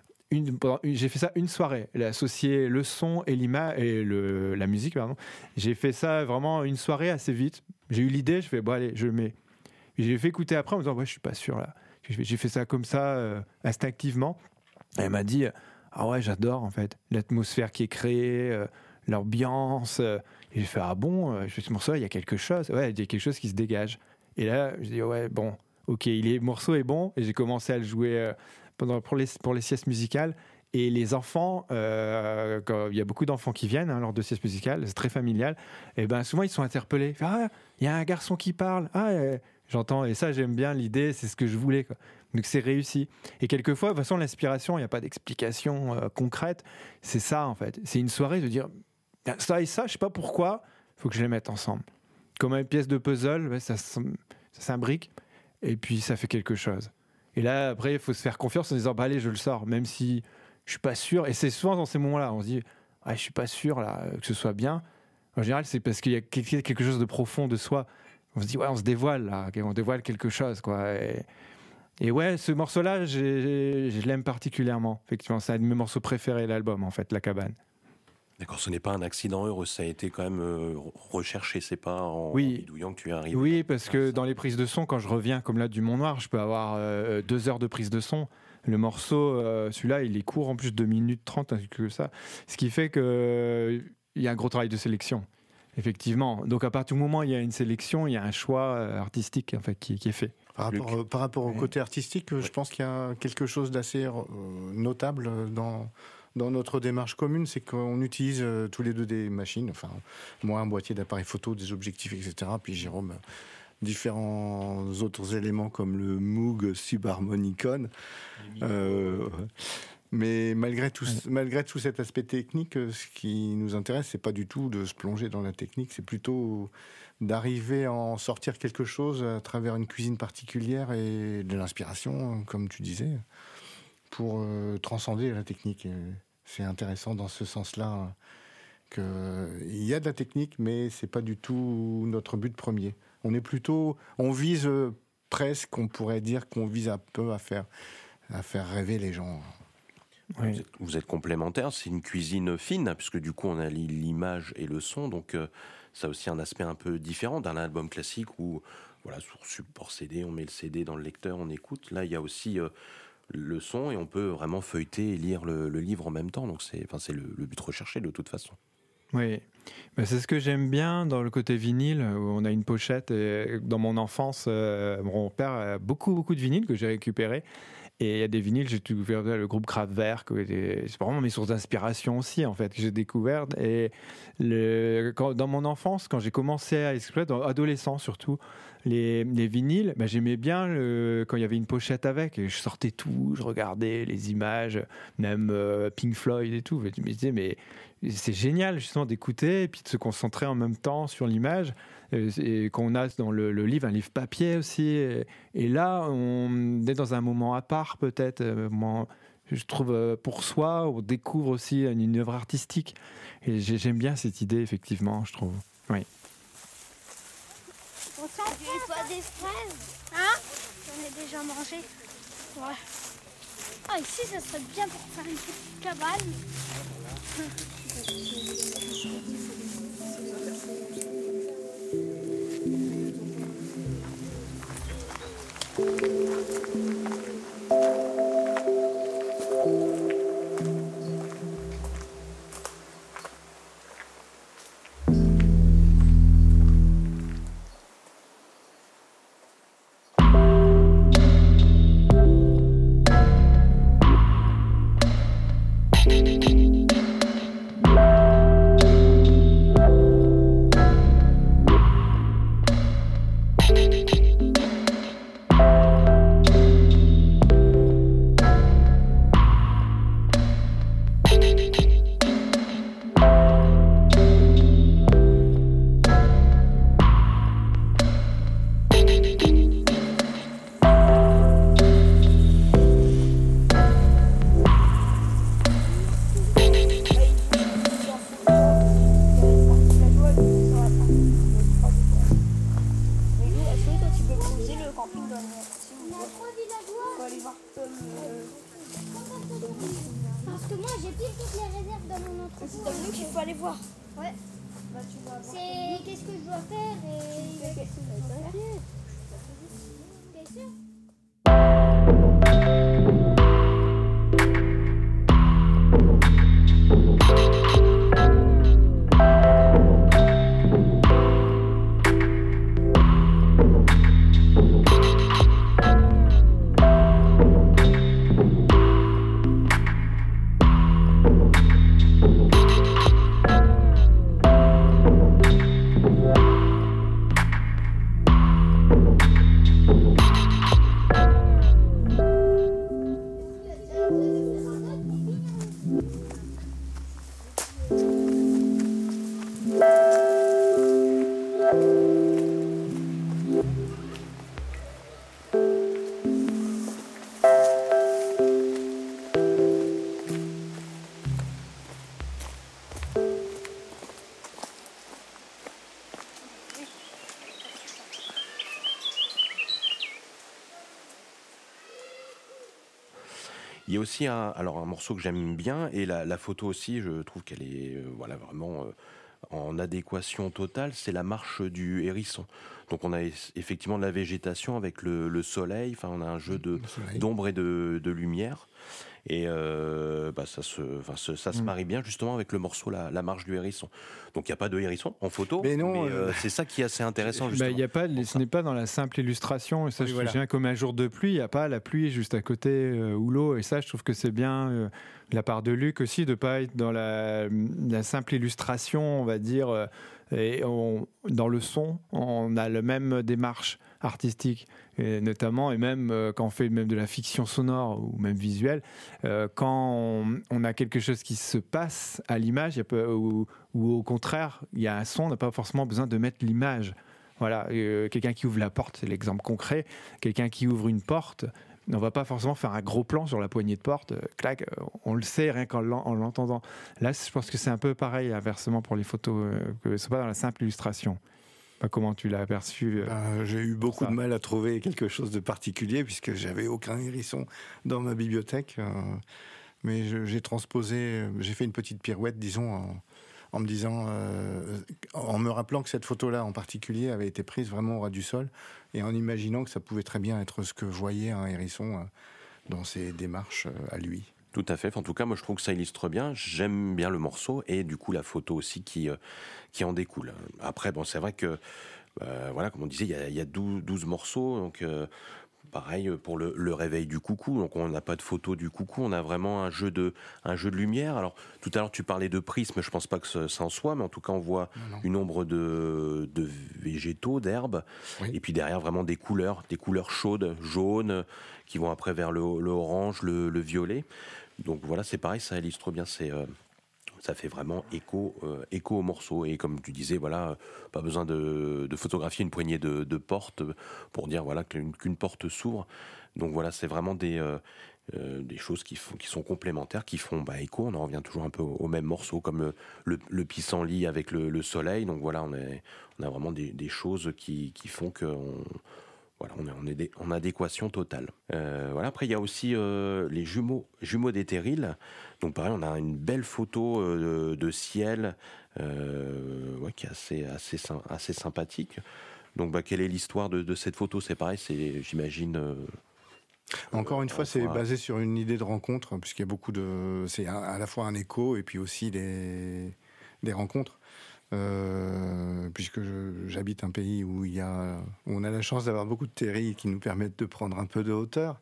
j'ai fait ça une soirée, associer le son et l'image et la musique, pardon. J'ai fait ça vraiment une soirée assez vite. J'ai eu l'idée, je fais bon allez, je le mets. Et j'ai fait écouter après en me disant ouais, je suis pas sûr là. J'ai fait ça comme ça instinctivement. Et elle m'a dit ah ouais, j'adore en fait l'atmosphère qui est créée, l'ambiance. Et j'ai fait ah bon, je fais ce morceau, il y a quelque chose. Ouais, il y a quelque chose qui se dégage. Et là, je dis ouais bon, ok, le morceau est bon. Et j'ai commencé à le jouer. Pour les siestes musicales, et les enfants, quand il y a beaucoup d'enfants qui viennent lors de siestes musicales, c'est très familial, et ben souvent ils sont interpellés. Ah, il y a un garçon qui parle. Ah, j'entends, et ça j'aime bien l'idée, c'est ce que je voulais, quoi. Donc c'est réussi. Et quelquefois, de toute façon, l'inspiration, il n'y a pas d'explication concrète. C'est ça en fait. C'est une soirée de dire ça et ça, je sais pas pourquoi, il faut que je les mette ensemble. Comme une pièce de puzzle, ça s'imbrique, et puis ça fait quelque chose. Et là, après, il faut se faire confiance en disant bah, allez, je le sors, même si je suis pas sûr. Et c'est souvent dans ces moments-là, on se dit ah, je suis pas sûr là, que ce soit bien. En général, c'est parce qu'il y a quelque chose de profond de soi. On se dit ouais, on se dévoile là, on dévoile quelque chose, quoi. Et ouais, ce morceau-là, je l'aime particulièrement. Effectivement, c'est un de mes morceaux préférés de l'album, en fait, La Cabane. D'accord, ce n'est pas un accident heureux, ça a été quand même recherché, c'est pas en bidouillant que tu es arrivé. Oui, parce que dans les prises de son, quand je reviens comme là du Mont-Noir, je peux avoir 2 heures de prise de son. Le morceau, celui-là, il est court en plus, 2 minutes 30, que ça. Ce qui fait qu'il y a un gros travail de sélection, effectivement. Donc à partir du moment où il y a une sélection, il y a un choix artistique en fait, qui est fait. Par rapport au côté artistique, je pense qu'il y a quelque chose d'assez notable dans notre démarche commune, c'est qu'on utilise tous les deux des machines, enfin moi un boîtier d'appareil photo, des objectifs, etc. Puis Jérôme différents autres éléments comme le Moog Subharmonicon. Mais malgré tout cet aspect technique, ce qui nous intéresse, c'est pas du tout de se plonger dans la technique, c'est plutôt d'arriver à en sortir quelque chose à travers une cuisine particulière et de l'inspiration, comme tu disais, pour transcender la technique. Et c'est intéressant dans ce sens-là qu'il y a de la technique, mais c'est pas du tout notre but premier. On vise presque, on pourrait dire qu'on vise un peu à faire rêver les gens. Oui. Vous êtes complémentaires, c'est une cuisine fine, puisque du coup on a l'image et le son, donc ça a aussi un aspect un peu différent d'un album classique où, voilà, sur support CD, on met le CD dans le lecteur, on écoute. Là, il y a aussi le son et on peut vraiment feuilleter et lire le livre en même temps, donc c'est le but recherché de toute façon. Oui. C'est ce que j'aime bien dans le côté vinyle, où on a une pochette. Et dans mon enfance, mon père a beaucoup de vinyles que j'ai récupérés. Et il y a des vinyles, j'ai découvert le groupe Kraftwerk, c'est vraiment mes sources d'inspiration aussi, en fait, que j'ai découvert. Et dans mon enfance, quand j'ai commencé à explorer, adolescent surtout, les vinyles, j'aimais bien quand il y avait une pochette avec. Et je sortais tout, je regardais les images, même Pink Floyd et tout. Je me disais, mais c'est génial justement d'écouter et puis de se concentrer en même temps sur l'image. Et qu'on a dans le livre, un livre papier aussi. Et là, on est dans un moment à part peut-être. Je trouve pour soi, on découvre aussi une œuvre artistique. Et j'aime bien cette idée, effectivement, je trouve. Oui. On s'en fout, toi, des fraises. Hein? J'en ai déjà mangé. Ouais. Ah, ici, ça serait bien pour faire une petite cabane. Parce que moi j'ai pile toutes les réserves dans mon entrepôt. C'est dans le qu'il faut aller voir. Ouais. C'est qu'est-ce que je dois faire et qu'est-ce que je dois faire. T'es sûr? Il y a aussi un morceau que j'aime bien, et la photo aussi, je trouve qu'elle est vraiment en adéquation totale, c'est la marche du hérisson. Donc on a effectivement de la végétation avec le soleil, enfin on a un jeu d'ombre et de lumière. Et ça se marie bien justement avec le morceau la marche du hérisson. Donc il n'y a pas de hérisson en photo, mais c'est ça qui est assez intéressant justement. Y a pas, ce n'est pas dans la simple illustration, et ça je me souviens comme un jour de pluie, il n'y a pas la pluie juste à côté ou l'eau, et ça je trouve que c'est bien de la part de Luc aussi de ne pas être dans la simple illustration, on va dire, dans le son, on a la même démarche artistique, et notamment, et même quand on fait même de la fiction sonore ou même visuelle, quand on a quelque chose qui se passe à l'image, ou au contraire, il y a un son, on n'a pas forcément besoin de mettre l'image. Voilà, quelqu'un qui ouvre la porte, c'est l'exemple concret. Quelqu'un qui ouvre une porte, on ne va pas forcément faire un gros plan sur la poignée de porte, clac, on le sait rien qu'en l'entendant. Là, je pense que c'est un peu pareil, inversement pour les photos, que ce n'est pas dans la simple illustration. Comment tu l'as aperçu J'ai eu beaucoup de mal à trouver quelque chose de particulier, puisque j'avais aucun hérisson dans ma bibliothèque. Mais j'ai transposé, j'ai fait une petite pirouette, disons, en me disant, en me rappelant que cette photo-là en particulier avait été prise vraiment au ras du sol, et en imaginant que ça pouvait très bien être ce que voyait un hérisson dans ses démarches à lui. Tout à fait. En tout cas, moi, je trouve que ça illustre bien. J'aime bien le morceau et du coup la photo aussi qui en découle. Après, bon, c'est vrai que voilà, comme on disait, il y a 12 morceaux, donc pareil pour le réveil du coucou. Donc on n'a pas de photo du coucou, on a vraiment un jeu de lumière. Alors tout à l'heure tu parlais de prisme, je pense pas que ça en soit, mais en tout cas on voit une ombre de végétaux, d'herbes, et puis derrière vraiment des couleurs chaudes, jaunes, qui vont après vers le orange, le violet. Donc voilà, c'est pareil, ça illustre bien ça fait vraiment écho au morceau. Et comme tu disais, voilà, pas besoin de photographier une poignée de portes pour dire voilà qu'une porte s'ouvre. Donc voilà, c'est vraiment des choses qui sont complémentaires, qui font écho. On en revient toujours un peu au même morceau, comme le pissenlit avec le soleil. Donc voilà, on a vraiment des choses qui font que voilà, on est en adéquation totale. Voilà. Après, il y a aussi les jumeaux d'éthéryle. Donc pareil, on a une belle photo de ciel qui est assez sympathique. Donc quelle est l'histoire de cette photo? C'est pareil, j'imagine... Encore une fois, c'est basé sur une idée de rencontre, puisqu'il y a beaucoup de... C'est à la fois un écho et puis aussi des rencontres. Puisque j'habite un pays où on a la chance d'avoir beaucoup de terris qui nous permettent de prendre un peu de hauteur.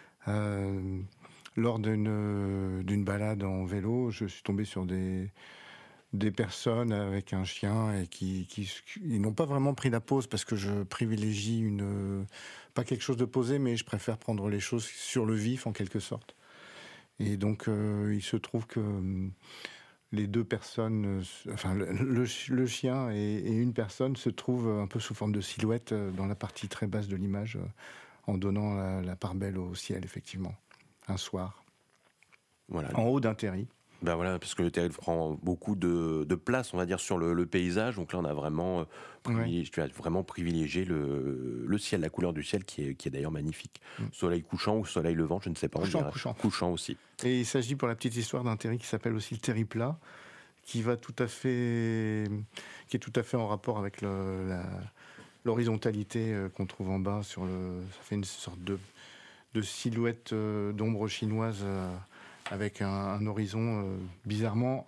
Lors d'une balade en vélo, je suis tombé sur des personnes avec un chien et qui ils n'ont pas vraiment pris la pause, parce que je privilégie pas quelque chose de posé, mais je préfère prendre les choses sur le vif en quelque sorte. Et donc il se trouve que les deux personnes, enfin le chien et une personne se trouvent un peu sous forme de silhouette dans la partie très basse de l'image, en donnant la part belle au ciel, effectivement, un soir, voilà. En haut d'un terri. Ben voilà, parce que le terril prend beaucoup de place, on va dire, sur le paysage. Donc là, on a vraiment tu as vraiment privilégié le ciel, la couleur du ciel qui est d'ailleurs magnifique. Soleil couchant ou soleil levant, je ne sais pas. Couchant aussi. Et il s'agit, pour la petite histoire, d'un terri qui s'appelle aussi le terri plat, qui est tout à fait en rapport avec l'horizontalité qu'on trouve en bas. Ça fait une sorte de silhouette d'ombre chinoise, avec un horizon bizarrement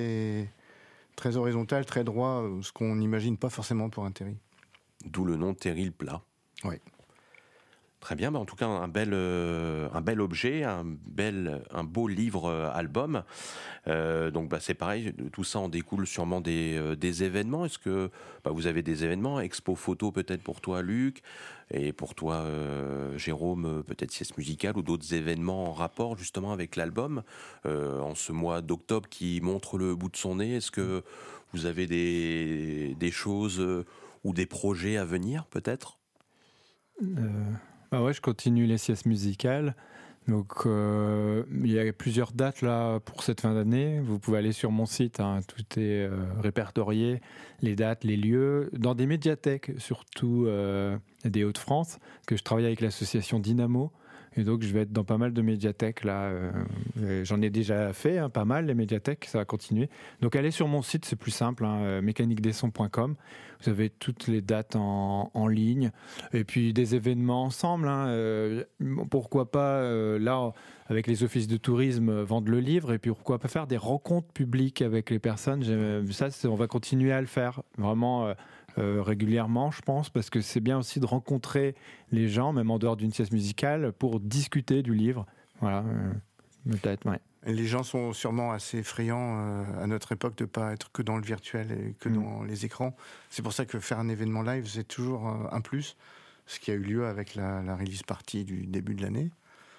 très horizontal, très droit, ce qu'on n'imagine pas forcément pour un terri. D'où le nom terril plat. Oui. Très bien, en tout cas un bel objet, un beau livre album. Donc c'est pareil, tout ça en découle sûrement des événements. Est-ce que vous avez des événements, expo photo peut-être pour toi Luc, et pour toi Jérôme, peut-être sieste musicale ou d'autres événements en rapport justement avec l'album en ce mois d'octobre qui montre le bout de son nez? Est-ce que vous avez des choses ou des projets à venir peut-être? Ouais, je continue les siestes musicales. Donc, il y a plusieurs dates là pour cette fin d'année. Vous pouvez aller sur mon site, tout est répertorié, les dates, les lieux, dans des médiathèques, surtout des Hauts-de-France, que je travaille avec l'association Dynamo. Et donc, je vais être dans pas mal de médiathèques là. J'en ai déjà fait pas mal, les médiathèques, ça va continuer. Donc, allez sur mon site, c'est plus simple, mécaniquedessons.com. Vous avez toutes les dates en ligne. Et puis, des événements ensemble. Pourquoi pas, là, avec les offices de tourisme, vendre le livre. Et puis, pourquoi pas faire des rencontres publiques avec les personnes. On va continuer à le faire. Vraiment... régulièrement, je pense, parce que c'est bien aussi de rencontrer les gens, même en dehors d'une sieste musicale, pour discuter du livre. Voilà, peut-être, ouais. Les gens sont sûrement assez friands à notre époque de ne pas être que dans le virtuel et que dans les écrans. C'est pour ça que faire un événement live, c'est toujours un plus, ce qui a eu lieu avec la release party du début de l'année.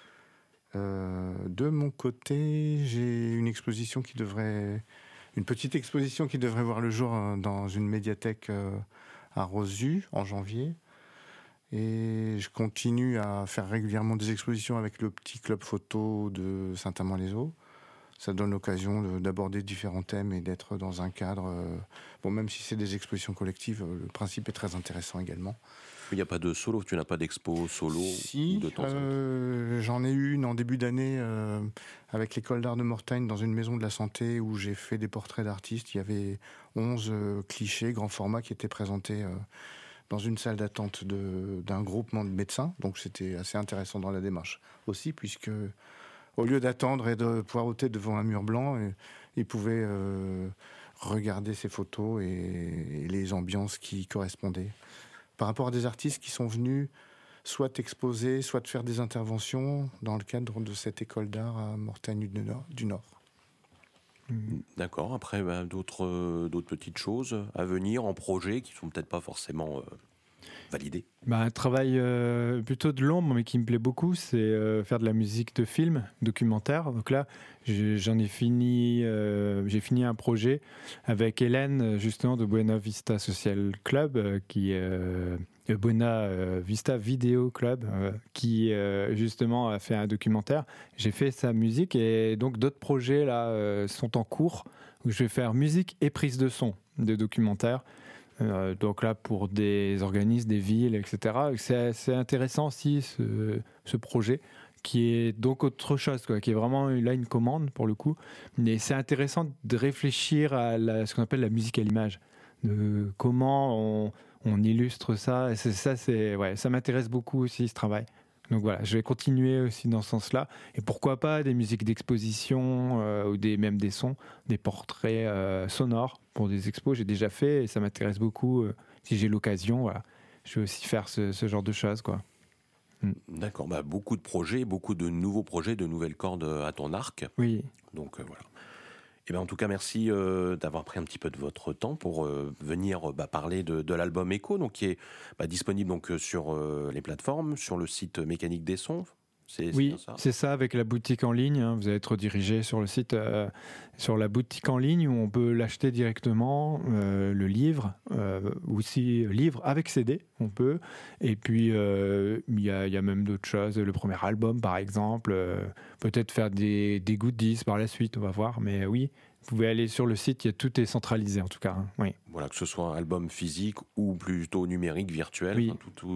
De mon côté, j'ai une petite exposition qui devrait voir le jour dans une médiathèque à Rosu en janvier. Et je continue à faire régulièrement des expositions avec le petit club photo de Saint-Amand-les-Eaux. Ça donne l'occasion d'aborder différents thèmes et d'être dans un cadre... même si c'est des expositions collectives, le principe est très intéressant également. Il n'y a pas de solo, tu n'as pas d'expo solo? Si, de temps en temps. J'en ai eu une en début d'année avec l'école d'art de Mortagne dans une maison de la santé où j'ai fait des portraits d'artistes. Il y avait 11 clichés grand format qui étaient présentés dans une salle d'attente d'un groupement de médecins. Donc c'était assez intéressant dans la démarche aussi, puisque au lieu d'attendre et de pouvoir ôter devant un mur blanc, il pouvait regarder ces photos et les ambiances qui correspondaient. Par rapport à des artistes qui sont venus soit exposer, soit faire des interventions dans le cadre de cette école d'art à Mortagne du Nord. D'accord. Après, d'autres petites choses à venir en projet qui ne sont peut-être pas forcément validées. Un travail plutôt de l'ombre, mais qui me plaît beaucoup, c'est faire de la musique de film, documentaire. Donc là, j'ai fini un projet avec Hélène, justement, de Buena Vista Social Club, qui Buena Vista Video Club, qui justement a fait un documentaire. J'ai fait sa musique et donc d'autres projets là sont en cours où je vais faire musique et prise de son de documentaire. Donc là, pour des organismes, des villes, etc. C'est intéressant aussi ce projet, qui est donc autre chose, quoi, qui est vraiment là une commande pour le coup. Mais c'est intéressant de réfléchir à ce qu'on appelle la musique à l'image, de comment on illustre ça. Ça m'intéresse beaucoup aussi ce travail. Donc voilà, je vais continuer aussi dans ce sens-là. Et pourquoi pas des musiques d'exposition ou même des sons, des portraits sonores pour des expos. J'ai déjà fait et ça m'intéresse beaucoup. Si j'ai l'occasion, voilà, je vais aussi faire ce genre de choses, quoi. D'accord, beaucoup de projets, beaucoup de nouveaux projets, de nouvelles cordes à ton arc. Oui. Donc voilà. Et en tout cas, merci d'avoir pris un petit peu de votre temps pour venir parler de l'album Echo, donc qui est disponible donc sur les plateformes, sur le site Mécanique des Sons. C'est ça, avec la boutique en ligne. Vous allez être redirigé sur le site, sur la boutique en ligne où on peut l'acheter directement, le livre, aussi livre avec CD, on peut. Et puis, il y a même d'autres choses. Le premier album, par exemple. Peut-être faire des goodies par la suite, on va voir. Mais oui, vous pouvez aller sur le site, tout est centralisé en tout cas. Oui. Voilà, que ce soit un album physique ou plutôt numérique, virtuel. Oui.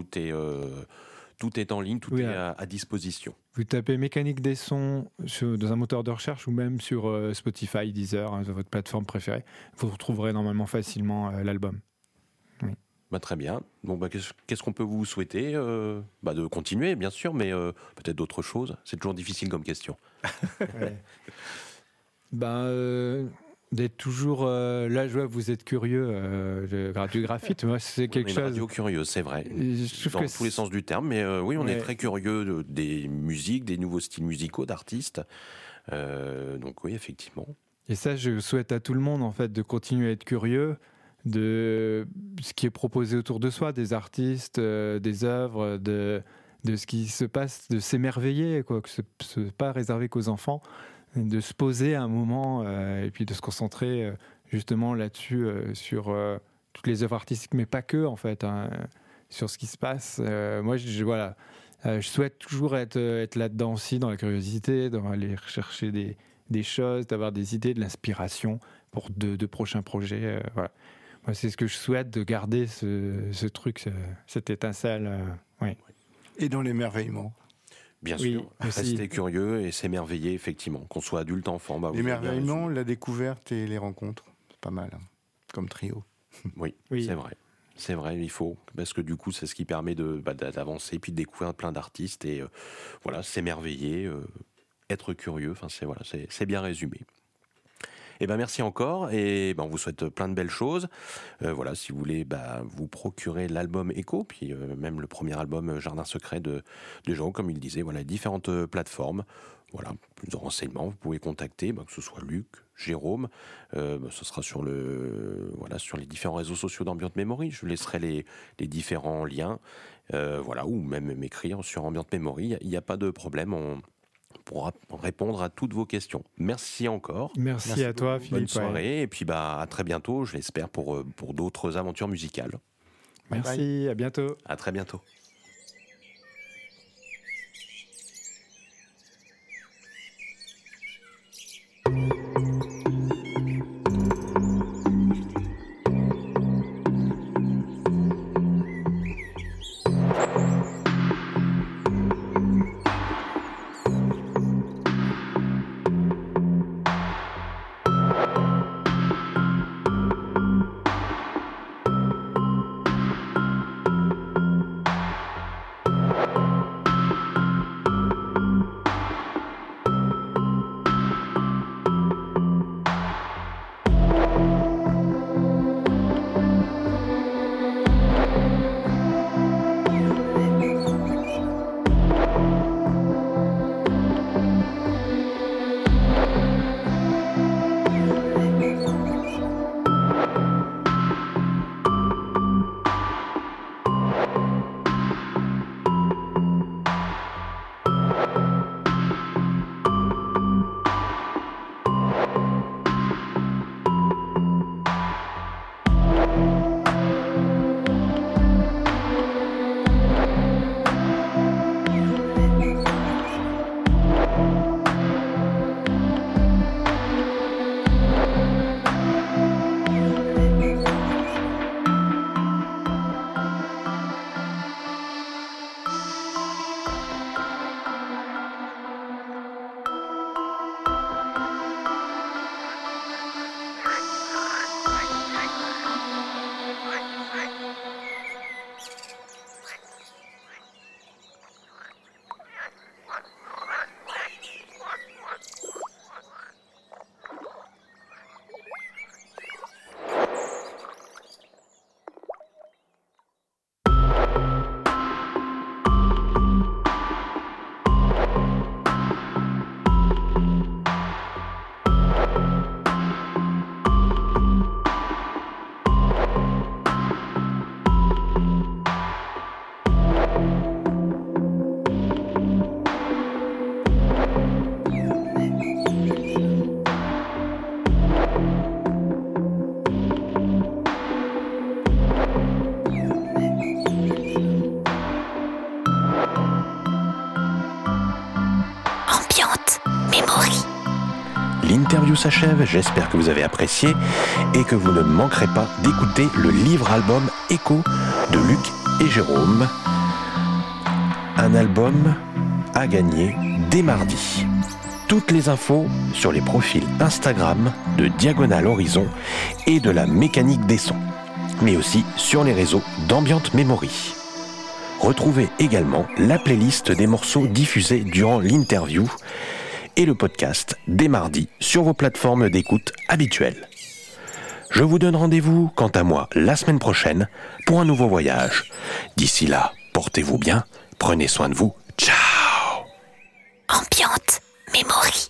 Tout est en ligne, tout est à disposition. Vous tapez Mécanique des Sons dans un moteur de recherche ou même sur Spotify, Deezer, votre plateforme préférée. Vous retrouverez normalement facilement l'album. Oui. Très bien. Donc, qu'est-ce qu'on peut vous souhaiter de continuer, bien sûr, mais peut-être d'autres choses. C'est toujours difficile comme question. D'être toujours là, je vois que vous êtes curieux de graphite. Moi, c'est quelque chose. Radio curieux, c'est vrai. Dans tous les sens du terme, mais oui, on est très curieux des musiques, des nouveaux styles musicaux, d'artistes. Donc oui, effectivement. Et ça, je souhaite à tout le monde en fait de continuer à être curieux de ce qui est proposé autour de soi, des artistes, des œuvres, de ce qui se passe, de s'émerveiller, quoi, que ce n'est pas réservé qu'aux enfants. De se poser un moment et puis de se concentrer justement là-dessus sur toutes les œuvres artistiques, mais pas que en fait, sur ce qui se passe. Moi, je souhaite toujours être là-dedans aussi, dans la curiosité, d'aller rechercher des choses, d'avoir des idées, de l'inspiration pour de prochains projets. Voilà. Moi, c'est ce que je souhaite, de garder ce truc, cette étincelle. Ouais. Et dans l'émerveillement. Bien sûr, rester curieux et s'émerveiller, effectivement, qu'on soit adulte, enfant. L'émerveillement, la découverte et les rencontres, c'est pas mal, comme trio. Oui, c'est vrai. C'est vrai, il faut, parce que du coup, c'est ce qui permet d'avancer, puis de découvrir plein d'artistes et s'émerveiller, être curieux, c'est bien résumé. Merci encore et on vous souhaite plein de belles choses. Si vous voulez vous procurer l'album Echo, puis même le premier album Jardin Secret de Jérôme, comme il disait, différentes plateformes. Plus de renseignements, vous pouvez contacter, que ce soit Luc, Jérôme, ce sera sur les différents réseaux sociaux d'Ambient Memory. Je laisserai les différents liens, ou même m'écrire sur Ambient Memory. Il n'y a pas de problème, on pourra répondre à toutes vos questions. Merci encore. Merci à toi, Philippe. Bonne soirée, et puis à très bientôt, je l'espère, pour d'autres aventures musicales. Merci, bye. À bientôt. À très bientôt. l'interview s'achève. J'espère que vous avez apprécié et que vous ne manquerez pas d'écouter le livre-album Écho de Luc et Jérôme. Un album à gagner dès mardi. Toutes les infos sur les profils Instagram de Diagonale Horizon et de la Mécanique des Sons, mais aussi sur les réseaux d'Ambient Memory. Retrouvez également la playlist des morceaux diffusés durant l'interview et le podcast dès mardi sur vos plateformes d'écoute habituelles. Je vous donne rendez-vous, quant à moi, la semaine prochaine pour un nouveau voyage. D'ici là, portez-vous bien, prenez soin de vous. Ciao. Ambient Memory.